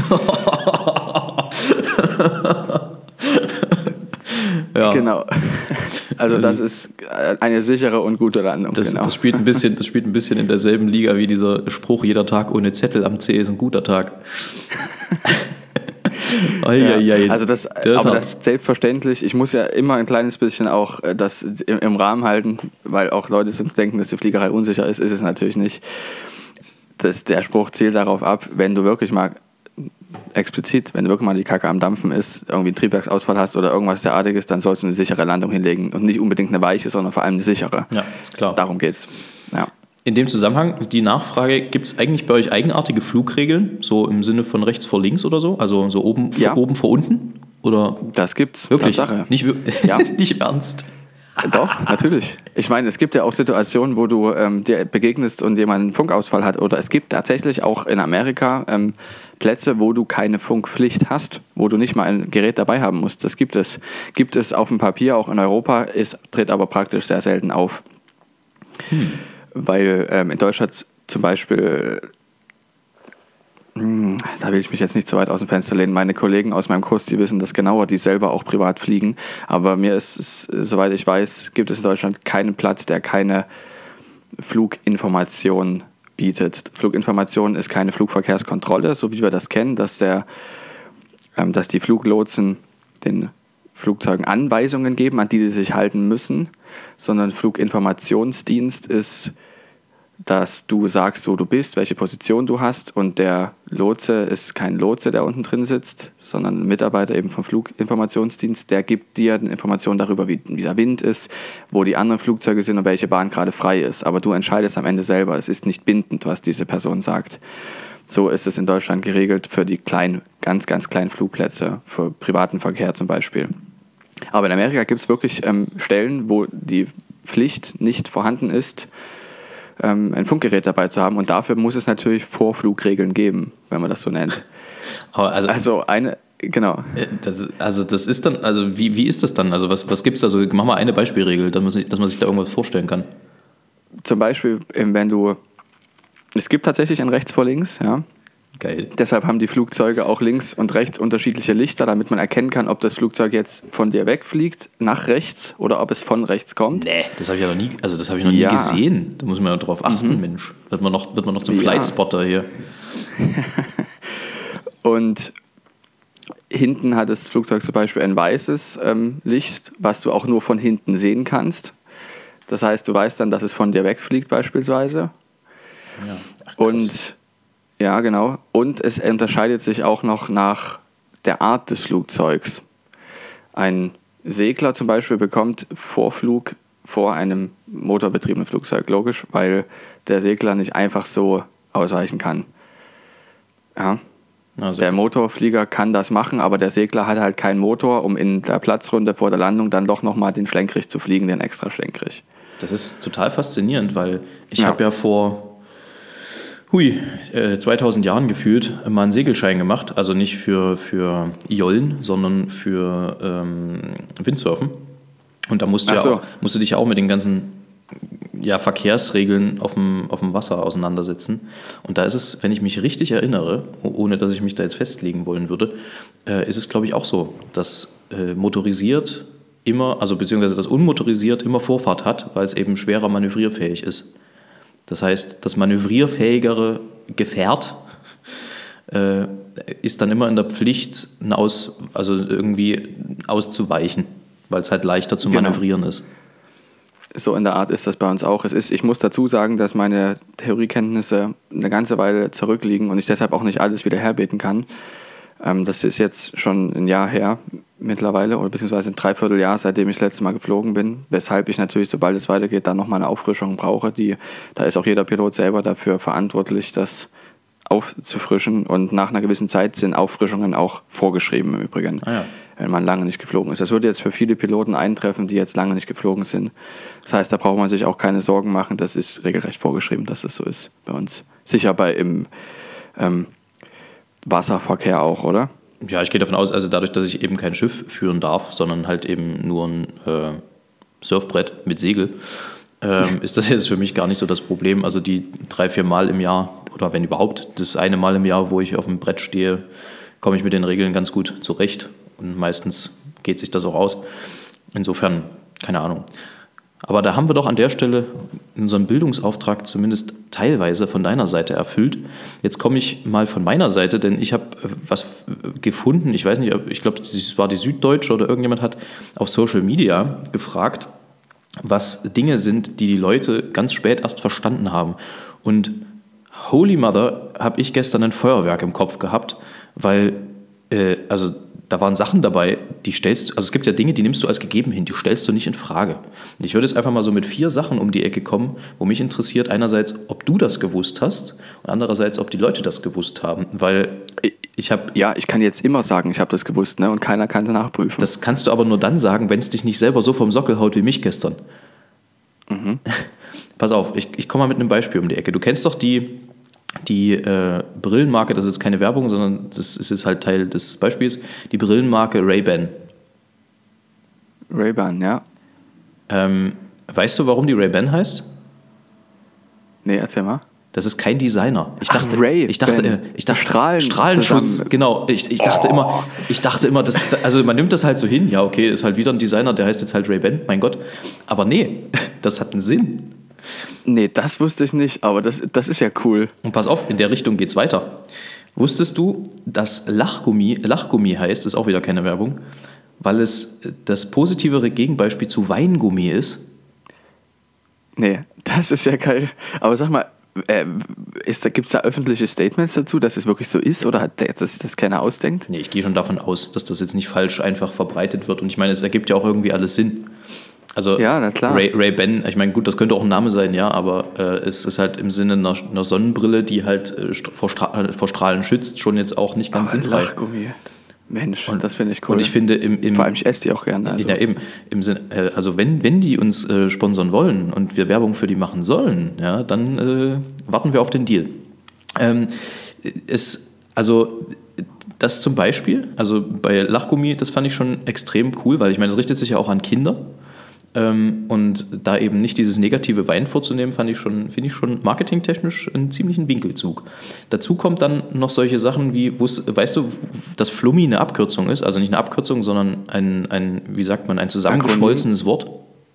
Ja. Genau. Also das ist eine sichere und gute Landung. Das spielt ein bisschen in derselben Liga wie dieser Spruch, jeder Tag ohne Zettel am C ist ein guter Tag. Also das selbstverständlich, ich muss ja immer ein kleines bisschen auch das im Rahmen halten, weil auch Leute sonst denken, dass die Fliegerei unsicher ist es natürlich nicht. Der Spruch zielt darauf ab, wenn du wirklich mal die Kacke am Dampfen ist, irgendwie einen Triebwerksausfall hast oder irgendwas derartiges, dann sollst du eine sichere Landung hinlegen und nicht unbedingt eine weiche, sondern vor allem eine sichere. Ja, ist klar. Darum geht's. Ja. In dem Zusammenhang die Nachfrage, gibt es eigentlich bei euch eigenartige Flugregeln, so im Sinne von rechts vor links oder so? Also so oben vor unten? Oder? Das gibt's. Wirklich? Tatsache. Nicht im Ernst? Doch, natürlich. Ich meine, es gibt ja auch Situationen, wo du dir begegnest und jemand einen Funkausfall hat. Oder es gibt tatsächlich auch in Amerika Plätze, wo du keine Funkpflicht hast, wo du nicht mal ein Gerät dabei haben musst. Das gibt es. Gibt es auf dem Papier, auch in Europa, tritt aber praktisch sehr selten auf. Weil in Deutschland zum Beispiel Da will ich mich jetzt nicht so weit aus dem Fenster lehnen. Meine Kollegen aus meinem Kurs, die wissen das genauer, die selber auch privat fliegen. Aber mir ist es, soweit ich weiß, gibt es in Deutschland keinen Platz, der keine Fluginformation bietet. Fluginformation ist keine Flugverkehrskontrolle, so wie wir das kennen, dass die Fluglotsen den Flugzeugen Anweisungen geben, an die sie sich halten müssen, sondern Fluginformationsdienst ist, dass du sagst, wo du bist, welche Position du hast, und der Lotse ist kein Lotse, der unten drin sitzt, sondern ein Mitarbeiter eben vom Fluginformationsdienst, der gibt dir Informationen darüber, wie der Wind ist, wo die anderen Flugzeuge sind und welche Bahn gerade frei ist. Aber du entscheidest am Ende selber, es ist nicht bindend, was diese Person sagt. So ist es in Deutschland geregelt für die kleinen, ganz, ganz kleinen Flugplätze, für privaten Verkehr zum Beispiel. Aber in Amerika gibt es wirklich Stellen, wo die Pflicht nicht vorhanden ist, ein Funkgerät dabei zu haben, und dafür muss es natürlich Vorflugregeln geben, wenn man das so nennt. Genau. Das ist dann, also wie ist das dann? Also was gibt es da so? Mach mal eine Beispielregel, dass man sich da irgendwas vorstellen kann. Zum Beispiel, es gibt tatsächlich ein rechts vor links, ja. Geil. Deshalb haben die Flugzeuge auch links und rechts unterschiedliche Lichter, damit man erkennen kann, ob das Flugzeug jetzt von dir wegfliegt, nach rechts, oder ob es von rechts kommt. Nee, das habe ich ja noch nie, nie gesehen. Da muss man ja drauf achten, Mensch. Wird man noch zum Flightspotter hier. Und hinten hat das Flugzeug zum Beispiel ein weißes Licht, was du auch nur von hinten sehen kannst. Das heißt, du weißt dann, dass es von dir wegfliegt beispielsweise. Ja. Und ja, genau. Und es unterscheidet sich auch noch nach der Art des Flugzeugs. Ein Segler zum Beispiel bekommt Vorflug vor einem motorbetriebenen Flugzeug, logisch, weil der Segler nicht einfach so ausweichen kann. Ja. Also der Motorflieger kann das machen, aber der Segler hat halt keinen Motor, um in der Platzrunde vor der Landung dann doch nochmal den Schlenkrich zu fliegen, den extra Schlenkrich. Das ist total faszinierend, weil ich habe ja vor 2000 Jahren gefühlt mal einen Segelschein gemacht, also nicht für Jollen, sondern für Windsurfen. Und da musst du dich ja auch mit den ganzen Verkehrsregeln auf dem Wasser auseinandersetzen. Und da ist es, wenn ich mich richtig erinnere, ohne dass ich mich da jetzt festlegen wollen würde, ist es, glaube ich, auch so, dass motorisiert immer, also beziehungsweise das unmotorisiert immer Vorfahrt hat, weil es eben schwerer manövrierfähig ist. Das heißt, das manövrierfähigere Gefährt ist dann immer in der Pflicht, irgendwie auszuweichen, weil es halt leichter zu manövrieren ist. So in der Art ist das bei uns auch. Ich muss dazu sagen, dass meine Theoriekenntnisse eine ganze Weile zurückliegen und ich deshalb auch nicht alles wieder herbeten kann. Das ist jetzt schon ein Jahr her mittlerweile, oder beziehungsweise ein Dreivierteljahr, seitdem ich das letzte Mal geflogen bin, weshalb ich natürlich, sobald es weitergeht, dann nochmal eine Auffrischung brauche. Da ist auch jeder Pilot selber dafür verantwortlich, das aufzufrischen, und nach einer gewissen Zeit sind Auffrischungen auch vorgeschrieben im Übrigen, wenn man lange nicht geflogen ist. Das würde jetzt für viele Piloten eintreffen, die jetzt lange nicht geflogen sind. Das heißt, da braucht man sich auch keine Sorgen machen, das ist regelrecht vorgeschrieben, dass das so ist bei uns. Sicher im Wasserverkehr auch, oder? Ja, ich gehe davon aus, also dadurch, dass ich eben kein Schiff führen darf, sondern halt eben nur ein Surfbrett mit Segel, ist das jetzt für mich gar nicht so das Problem. Also die 3-4 Mal im Jahr, oder wenn überhaupt, das eine Mal im Jahr, wo ich auf dem Brett stehe, komme ich mit den Regeln ganz gut zurecht. Und meistens geht sich das auch aus. Insofern, keine Ahnung. Aber da haben wir doch an der Stelle unseren Bildungsauftrag zumindest teilweise von deiner Seite erfüllt. Jetzt komme ich mal von meiner Seite, denn ich habe was gefunden, ich weiß nicht, ich glaube, es war die Süddeutsche oder irgendjemand hat auf Social Media gefragt, was Dinge sind, die Leute ganz spät erst verstanden haben. Und Holy Mother, habe ich gestern ein Feuerwerk im Kopf gehabt, weil, da waren Sachen dabei, es gibt ja Dinge, die nimmst du als gegeben hin, die stellst du nicht in Frage. Ich würde jetzt einfach mal so mit 4 Sachen um die Ecke kommen, wo mich interessiert, einerseits, ob du das gewusst hast und andererseits, ob die Leute das gewusst haben, weil ich kann jetzt immer sagen, ich habe das gewusst, ne? Und keiner kann danach prüfen. Das kannst du aber nur dann sagen, wenn es dich nicht selber so vom Sockel haut wie mich gestern. Mhm. Pass auf, ich komme mal mit einem Beispiel um die Ecke. Du kennst doch die Brillenmarke, das ist keine Werbung, sondern das ist halt Teil des Beispiels, die Brillenmarke Ray-Ban. Ray-Ban, ja. Weißt du, warum die Ray-Ban heißt? Nee, erzähl mal. Das ist kein Designer. Ich dachte, Strahlenschutz. zusammen. Genau. Ich dachte immer, also man nimmt das halt so hin. Ja, okay, ist halt wieder ein Designer, der heißt jetzt halt Ray-Ban, mein Gott. Aber nee, das hat einen Sinn. Nee, das wusste ich nicht, aber das ist ja cool. Und pass auf, in der Richtung geht's weiter. Wusstest du, dass Lachgummi heißt, ist auch wieder keine Werbung, weil es das positivere Gegenbeispiel zu Weingummi ist? Nee, das ist ja geil. Aber sag mal, gibt es da öffentliche Statements dazu, dass es wirklich so ist oder dass sich das keiner ausdenkt? Nee, ich gehe schon davon aus, dass das jetzt nicht falsch einfach verbreitet wird. Und ich meine, es ergibt ja auch irgendwie alles Sinn. Also ja, na klar. Ray-Ban, ich meine, gut, das könnte auch ein Name sein, ja, aber es ist halt im Sinne einer Sonnenbrille, die halt vor Strahlen schützt, schon jetzt auch nicht ganz sinnfrei. Lachgummi. Mensch, und das finde ich cool. Und ich finde, vor allem, ich esse die auch gerne. Also. Ja, eben. Im Sinne, also wenn die uns sponsern wollen und wir Werbung für die machen sollen, ja, dann warten wir auf den Deal. Das zum Beispiel, also bei Lachgummi, das fand ich schon extrem cool, weil ich meine, das richtet sich ja auch an Kinder. Und da eben nicht dieses negative Wein vorzunehmen, finde ich schon marketingtechnisch einen ziemlichen Winkelzug. Dazu kommt dann noch solche Sachen wie, weißt du, dass Flummi eine Abkürzung ist, also nicht eine Abkürzung, sondern ein zusammengeschmolzenes Wort?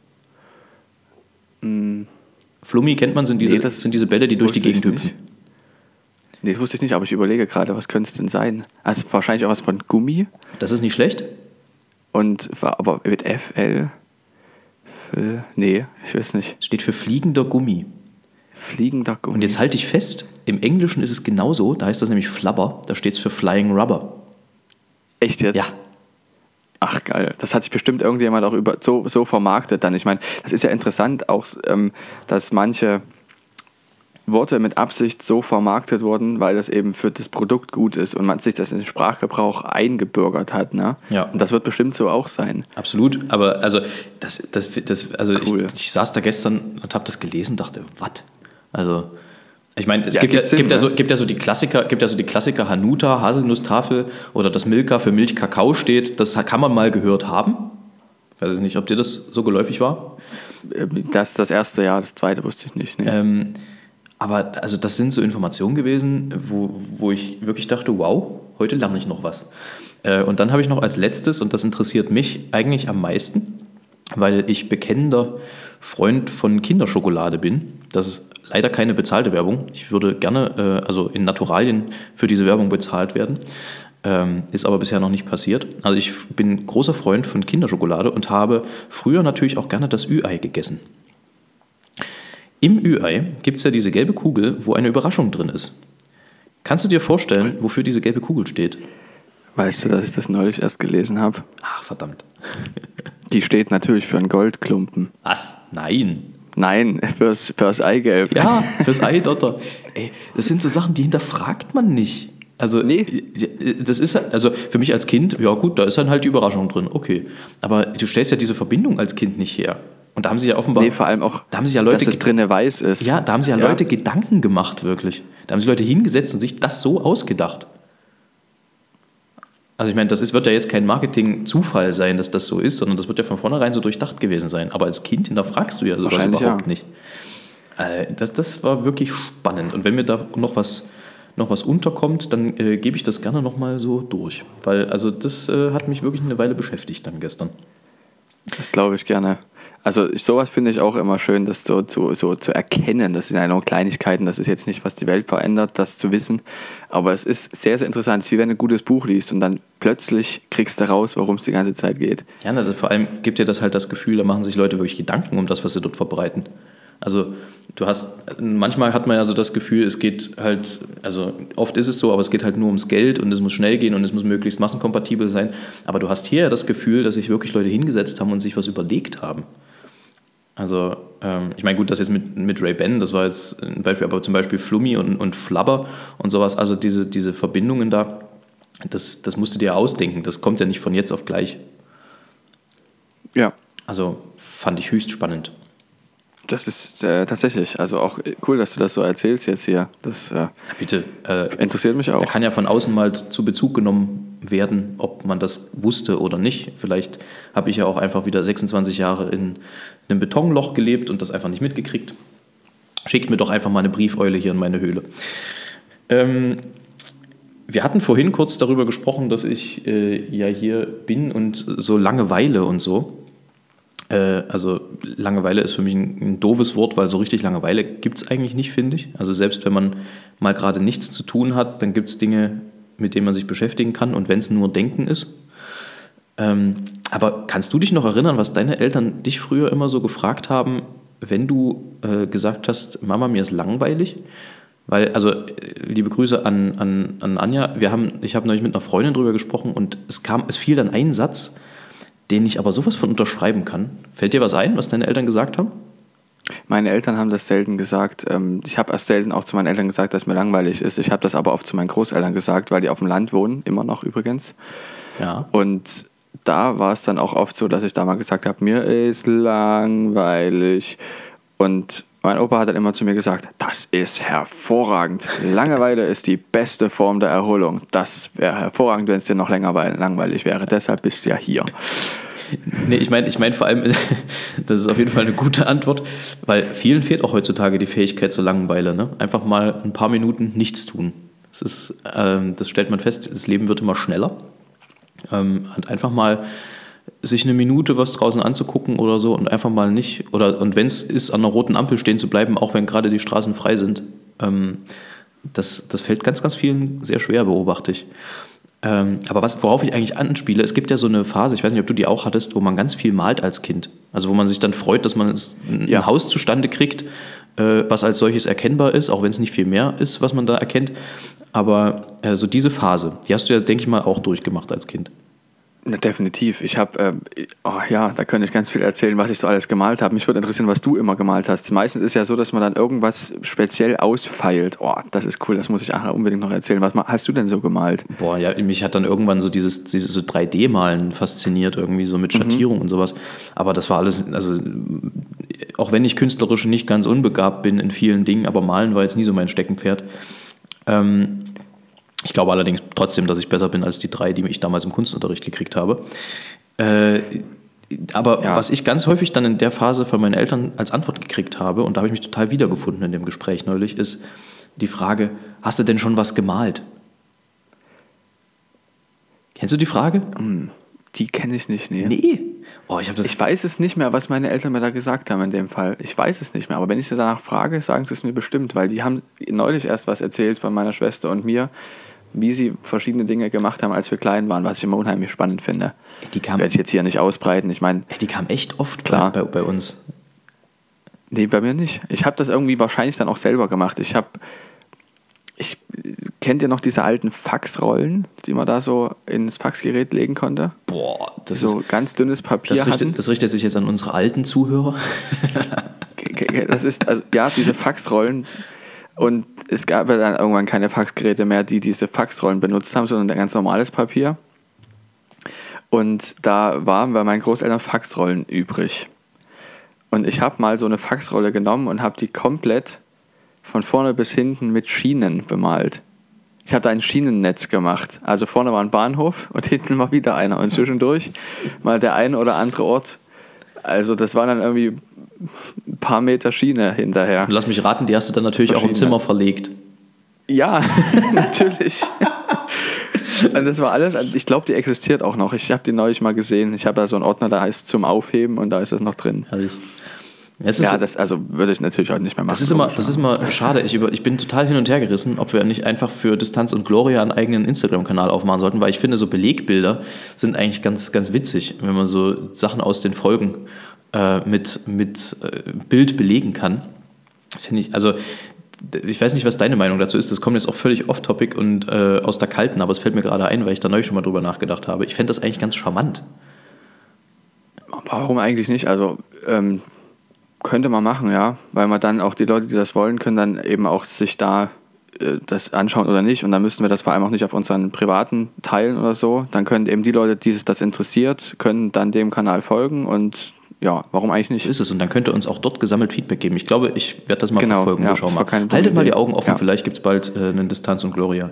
Flummi kennt man, sind diese Bälle, die durch die Gegend hüpfen. Nee, das wusste ich nicht, aber ich überlege gerade, was könnte es denn sein? Also wahrscheinlich auch was von Gummi. Das ist nicht schlecht. Aber mit FL... Nee, ich weiß nicht. Steht für fliegender Gummi. Fliegender Gummi. Und jetzt halte ich fest, im Englischen ist es genauso, da heißt das nämlich Flubber, da steht es für Flying Rubber. Echt jetzt? Ja. Ach geil, das hat sich bestimmt irgendjemand auch so vermarktet dann. Ich meine, das ist ja interessant auch, dass manche Worte mit Absicht so vermarktet wurden, weil das eben für das Produkt gut ist und man sich das in den Sprachgebrauch eingebürgert hat. Ne? Ja. Und das wird bestimmt so auch sein. Absolut, aber also cool. ich saß da gestern und habe das gelesen und dachte, was? Also ich meine, es gibt ja so die Klassiker Hanuta, Haselnusstafel oder dass Milka für Milch Kakao steht, das kann man mal gehört haben. Ich weiß nicht, ob dir das so geläufig war. Das erste Jahr, das zweite wusste ich nicht. Nee. Aber also das sind so Informationen gewesen, wo ich wirklich dachte, wow, heute lerne ich noch was. Und dann habe ich noch als letztes, und das interessiert mich eigentlich am meisten, weil ich bekennender Freund von Kinderschokolade bin. Das ist leider keine bezahlte Werbung. Ich würde gerne in Naturalien für diese Werbung bezahlt werden. Ist aber bisher noch nicht passiert. Also ich bin großer Freund von Kinderschokolade und habe früher natürlich auch gerne das Ü-Ei gegessen. Im Ü-Ei gibt es ja diese gelbe Kugel, wo eine Überraschung drin ist. Kannst du dir vorstellen, wofür diese gelbe Kugel steht? Weißt du, dass ich das neulich erst gelesen habe? Ach, verdammt. Die steht natürlich für einen Goldklumpen. Was? Nein. Nein, fürs Eigelb. Ja, fürs Eidotter. Ey, das sind so Sachen, die hinterfragt man nicht. Also, nee. Das ist also für mich als Kind, ja gut, da ist dann halt die Überraschung drin, okay. Aber du stellst ja diese Verbindung als Kind nicht her. Und da haben sie ja offenbar... Nee, vor allem auch, da haben sich ja Leute, dass es drinne weiß ist. Ja, da haben sich ja Leute Gedanken gemacht, wirklich. Da haben sich Leute hingesetzt und sich das so ausgedacht. Also ich meine, wird ja jetzt kein Marketing-Zufall sein, dass das so ist, sondern das wird ja von vornherein so durchdacht gewesen sein. Aber als Kind hinterfragst du ja sowas überhaupt nicht. Das war wirklich spannend. Und wenn mir da noch was unterkommt, dann gebe ich das gerne nochmal so durch. Weil also das hat mich wirklich eine Weile beschäftigt dann gestern. Das glaube ich gerne. Also sowas finde ich auch immer schön, das so zu erkennen. Das sind ja nur Kleinigkeiten, das ist jetzt nicht, was die Welt verändert, das zu wissen. Aber es ist sehr, sehr interessant. Es ist wie wenn du ein gutes Buch liest und dann plötzlich kriegst du raus, worum es die ganze Zeit geht. Ja, vor allem gibt dir das halt das Gefühl, da machen sich Leute wirklich Gedanken um das, was sie dort verbreiten. Also manchmal hat man ja so das Gefühl, es geht halt, also oft ist es so, aber es geht halt nur ums Geld und es muss schnell gehen und es muss möglichst massenkompatibel sein. Aber du hast hier ja das Gefühl, dass sich wirklich Leute hingesetzt haben und sich was überlegt haben. Also, ich meine, gut, das jetzt mit Ray-Ban, das war jetzt ein Beispiel, aber zum Beispiel Flummi und Flubber und sowas, also diese Verbindungen da, das musst du dir ausdenken, das kommt ja nicht von jetzt auf gleich. Ja. Also, fand ich höchst spannend. Das ist tatsächlich, also auch cool, dass du das so erzählst jetzt hier. Das bitte, interessiert mich auch. Da kann ja von außen mal zu Bezug genommen werden, ob man das wusste oder nicht. Vielleicht habe ich ja auch einfach wieder 26 Jahre in einem Betonloch gelebt und das einfach nicht mitgekriegt. Schickt mir doch einfach mal eine Briefeule hier in meine Höhle. Wir hatten vorhin kurz darüber gesprochen, dass ich ja hier bin und so Langeweile und so. Also Langeweile ist für mich ein doofes Wort, weil so richtig Langeweile gibt es eigentlich nicht, finde ich. Also selbst wenn man mal gerade nichts zu tun hat, dann gibt es Dinge, mit denen man sich beschäftigen kann und wenn es nur Denken ist. Aber kannst du dich noch erinnern, was deine Eltern dich früher immer so gefragt haben, wenn du gesagt hast, Mama, mir ist langweilig? Weil, also liebe Grüße an Anja, ich habe neulich mit einer Freundin drüber gesprochen und es fiel dann ein Satz, den ich aber sowas von unterschreiben kann. Fällt dir was ein, was deine Eltern gesagt haben? Meine Eltern haben das selten gesagt. Ich habe erst selten auch zu meinen Eltern gesagt, dass mir langweilig ist. Ich habe das aber oft zu meinen Großeltern gesagt, weil die auf dem Land wohnen, immer noch übrigens. Ja. Und da war es dann auch oft so, dass ich da mal gesagt habe, mir ist langweilig. Und mein Opa hat dann immer zu mir gesagt, das ist hervorragend. Langeweile ist die beste Form der Erholung. Das wäre hervorragend, wenn es dir noch länger langweilig wäre. Deshalb bist du ja hier. Nee, ich meine vor allem, das ist auf jeden Fall eine gute Antwort, weil vielen fehlt auch heutzutage die Fähigkeit zur Langeweile. Ne? Einfach mal ein paar Minuten nichts tun. Das stellt man fest, das Leben wird immer schneller. Und einfach mal sich eine Minute was draußen anzugucken oder so und einfach mal nicht, und wenn es ist, an einer roten Ampel stehen zu bleiben, auch wenn gerade die Straßen frei sind, das fällt ganz, ganz vielen sehr schwer, beobachte ich. Aber worauf ich eigentlich anspiele, es gibt ja so eine Phase, ich weiß nicht, ob du die auch hattest, wo man ganz viel malt als Kind. Also wo man sich dann freut, dass man ein Haus zustande kriegt, was als solches erkennbar ist, auch wenn es nicht viel mehr ist, was man da erkennt. Aber so diese Phase, die hast du ja, denke ich mal, auch durchgemacht als Kind. Na, definitiv. Ich habe, da könnte ich ganz viel erzählen, was ich so alles gemalt habe. Mich würde interessieren, was du immer gemalt hast. Meistens ist ja so, dass man dann irgendwas speziell ausfeilt. Oh, das ist cool, das muss ich unbedingt noch erzählen. Was hast du denn so gemalt? Boah, ja, mich hat dann irgendwann so dieses so 3D-Malen fasziniert, irgendwie so mit Schattierung und sowas. Aber das war alles, also auch wenn ich künstlerisch nicht ganz unbegabt bin in vielen Dingen, aber Malen war jetzt nie so mein Steckenpferd. Ich glaube allerdings trotzdem, dass ich besser bin als die 3, die ich damals im Kunstunterricht gekriegt habe. Aber was ich ganz häufig dann in der Phase von meinen Eltern als Antwort gekriegt habe, und da habe ich mich total wiedergefunden in dem Gespräch neulich, ist die Frage, hast du denn schon was gemalt? Kennst du die Frage? Die kenne ich nicht, Nee. Oh, ich weiß es nicht mehr, was meine Eltern mir da gesagt haben in dem Fall. Ich weiß es nicht mehr, aber wenn ich sie danach frage, sagen sie es mir bestimmt, weil die haben neulich erst was erzählt von meiner Schwester und mir, wie sie verschiedene Dinge gemacht haben, als wir klein waren, was ich immer unheimlich spannend finde. Werde ich jetzt hier nicht ausbreiten. Ich meine, die kam echt oft klar bei uns. Nee, bei mir nicht. Ich habe das irgendwie wahrscheinlich dann auch selber gemacht. Kennt ihr noch diese alten Faxrollen, die man da so ins Faxgerät legen konnte? Boah, das ist ganz dünnes Papier hatten. Das richtet sich jetzt an unsere alten Zuhörer. Das ist, also, ja, diese Faxrollen. Und es gab ja dann irgendwann keine Faxgeräte mehr, die diese Faxrollen benutzt haben, sondern ganz normales Papier. Und da waren bei meinen Großeltern Faxrollen übrig. Und ich habe mal so eine Faxrolle genommen und habe die komplett von vorne bis hinten mit Schienen bemalt. Ich habe da ein Schienennetz gemacht. Also vorne war ein Bahnhof und hinten war wieder einer. Und zwischendurch mal der eine oder andere Ort. Also das war dann irgendwie ein paar Meter Schiene hinterher. Und lass mich raten, die hast du dann natürlich auch im Zimmer verlegt. Ja, natürlich. Und das war alles, ich glaube, die existiert auch noch. Ich habe die neulich mal gesehen. Ich habe da so einen Ordner, da heißt zum Aufheben und da ist das noch drin. Herrlich. Das würde ich natürlich heute nicht mehr machen. Das ist immer schade. Ich bin total hin und her gerissen, ob wir nicht einfach für Distanz und Gloria einen eigenen Instagram-Kanal aufmachen sollten, weil ich finde, so Belegbilder sind eigentlich ganz, ganz witzig, wenn man so Sachen aus den Folgen mit Bild belegen kann. Finde ich, also ich weiß nicht, was deine Meinung dazu ist. Das kommt jetzt auch völlig off-topic und aus der Kalten, aber es fällt mir gerade ein, weil ich da neulich schon mal drüber nachgedacht habe. Ich fände das eigentlich ganz charmant. Warum eigentlich nicht? Also könnte man machen, ja, weil man dann auch die Leute, die das wollen, können dann eben auch sich da das anschauen oder nicht und dann müssten wir das vor allem auch nicht auf unseren privaten teilen oder so. Dann können eben die Leute, die das interessiert, können dann dem Kanal folgen und ja, warum eigentlich nicht? So ist es und dann könnt ihr uns auch dort gesammelt Feedback geben. Ich glaube, ich werde das mal verfolgen. Ja, Schau mal. Haltet mal die Augen offen, vielleicht gibt es bald einen Distanz und Gloria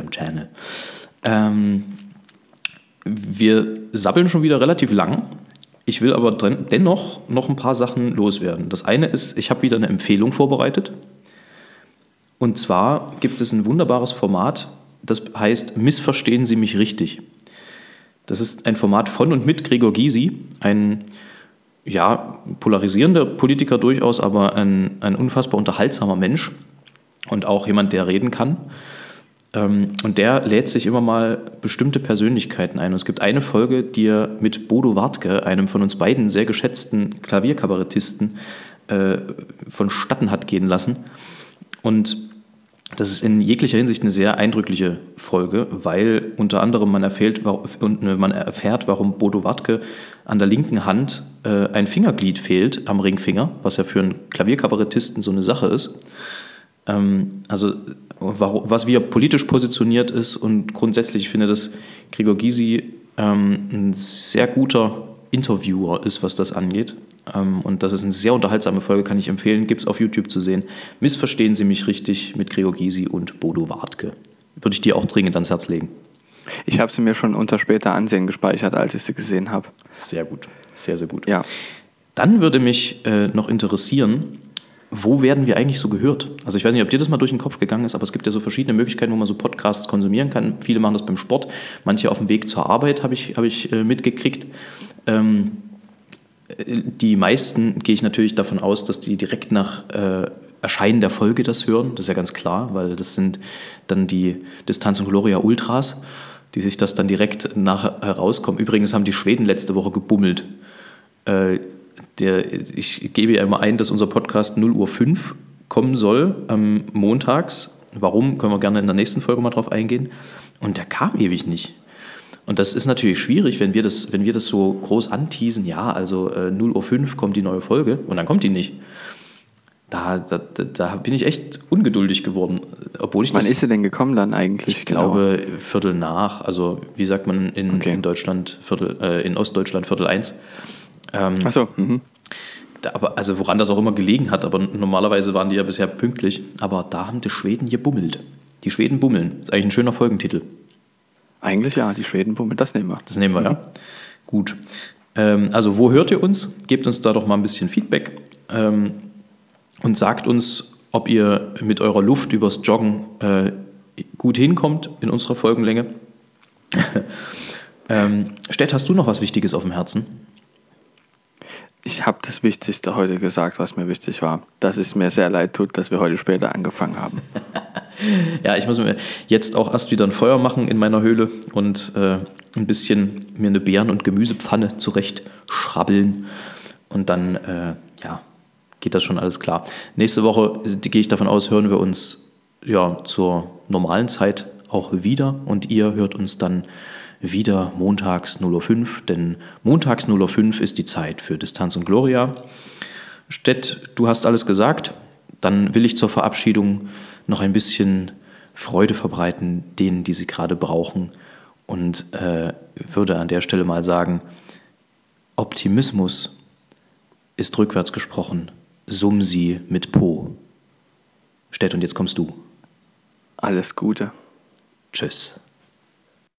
Instagram-Channel. Wir sabbeln schon wieder relativ lang. Ich will aber dennoch noch ein paar Sachen loswerden. Das eine ist, ich habe wieder eine Empfehlung vorbereitet. Und zwar gibt es ein wunderbares Format, das heißt Missverstehen Sie mich richtig. Das ist ein Format von und mit Gregor Gysi, ein polarisierender Politiker durchaus, aber ein unfassbar unterhaltsamer Mensch und auch jemand, der reden kann. Und der lädt sich immer mal bestimmte Persönlichkeiten ein. Und es gibt eine Folge, die er mit Bodo Wartke, einem von uns beiden sehr geschätzten Klavierkabarettisten, vonstatten hat gehen lassen. Und das ist in jeglicher Hinsicht eine sehr eindrückliche Folge, weil unter anderem man erfährt, warum Bodo Wartke an der linken Hand ein Fingerglied fehlt am Ringfinger, was ja für einen Klavierkabarettisten so eine Sache ist. Also wie er politisch positioniert ist, und grundsätzlich, ich finde, dass Gregor Gysi ein sehr guter Interviewer ist, was das angeht. Und das ist eine sehr unterhaltsame Folge, kann ich empfehlen, gibt es auf YouTube zu sehen. Missverstehen Sie mich richtig mit Gregor Gysi und Bodo Wartke. Würde ich dir auch dringend ans Herz legen. Ich habe sie mir schon unter später Ansehen gespeichert, als ich sie gesehen habe. Sehr gut, sehr, sehr gut. Ja. Dann würde mich noch interessieren, wo werden wir eigentlich so gehört? Also ich weiß nicht, ob dir das mal durch den Kopf gegangen ist, aber es gibt ja so verschiedene Möglichkeiten, wo man so Podcasts konsumieren kann. Viele machen das beim Sport, manche auf dem Weg zur Arbeit, habe ich mitgekriegt. Die meisten gehe ich natürlich davon aus, dass die direkt nach Erscheinen der Folge das hören. Das ist ja ganz klar, weil das sind dann die Distanz und Gloria Ultras, die sich das dann direkt nach herauskommen. Übrigens haben die Schweden letzte Woche gebummelt. Ich gebe ja immer ein, dass unser Podcast 0:05 Uhr kommen soll, montags. Warum, können wir gerne in der nächsten Folge mal drauf eingehen. Und der kam ewig nicht. Und das ist natürlich schwierig, wenn wir das so groß anteasen, ja, also 0:05 Uhr kommt die neue Folge und dann kommt die nicht. Da bin ich echt ungeduldig geworden. Wann ist sie denn gekommen dann eigentlich? Ich glaube, Viertel nach, also wie sagt man in Deutschland, in Ostdeutschland Viertel 1. Ach so. Aber, also woran das auch immer gelegen hat, aber normalerweise waren die ja bisher pünktlich. Aber da haben die Schweden gebummelt. Die Schweden bummeln. Das ist eigentlich ein schöner Folgentitel. Eigentlich ja, die Schweden bummeln. Das nehmen wir. Das nehmen wir, ja. Gut. Also wo hört ihr uns? Gebt uns da doch mal ein bisschen Feedback und sagt uns, ob ihr mit eurer Luft übers Joggen gut hinkommt in unserer Folgenlänge. Stett, hast du noch was Wichtiges auf dem Herzen? Ich habe das Wichtigste heute gesagt, was mir wichtig war. Dass es mir sehr leid tut, dass wir heute später angefangen haben. Ja, ich muss mir jetzt auch erst wieder ein Feuer machen in meiner Höhle und ein bisschen mir eine Beeren- und Gemüsepfanne zurecht schrabbeln. Und dann, geht das schon alles klar. Nächste Woche, gehe ich davon aus, hören wir uns zur normalen Zeit auch wieder. Und ihr hört uns dann wieder montags 0:05 Uhr, denn montags 0:05 Uhr ist die Zeit für Distanz und Gloria. Stett, du hast alles gesagt. Dann will ich zur Verabschiedung noch ein bisschen Freude verbreiten, denen, die sie gerade brauchen. Und würde an der Stelle mal sagen, Optimismus ist rückwärts gesprochen, Sumsi mit Po. Stett, und jetzt kommst du. Alles Gute. Tschüss.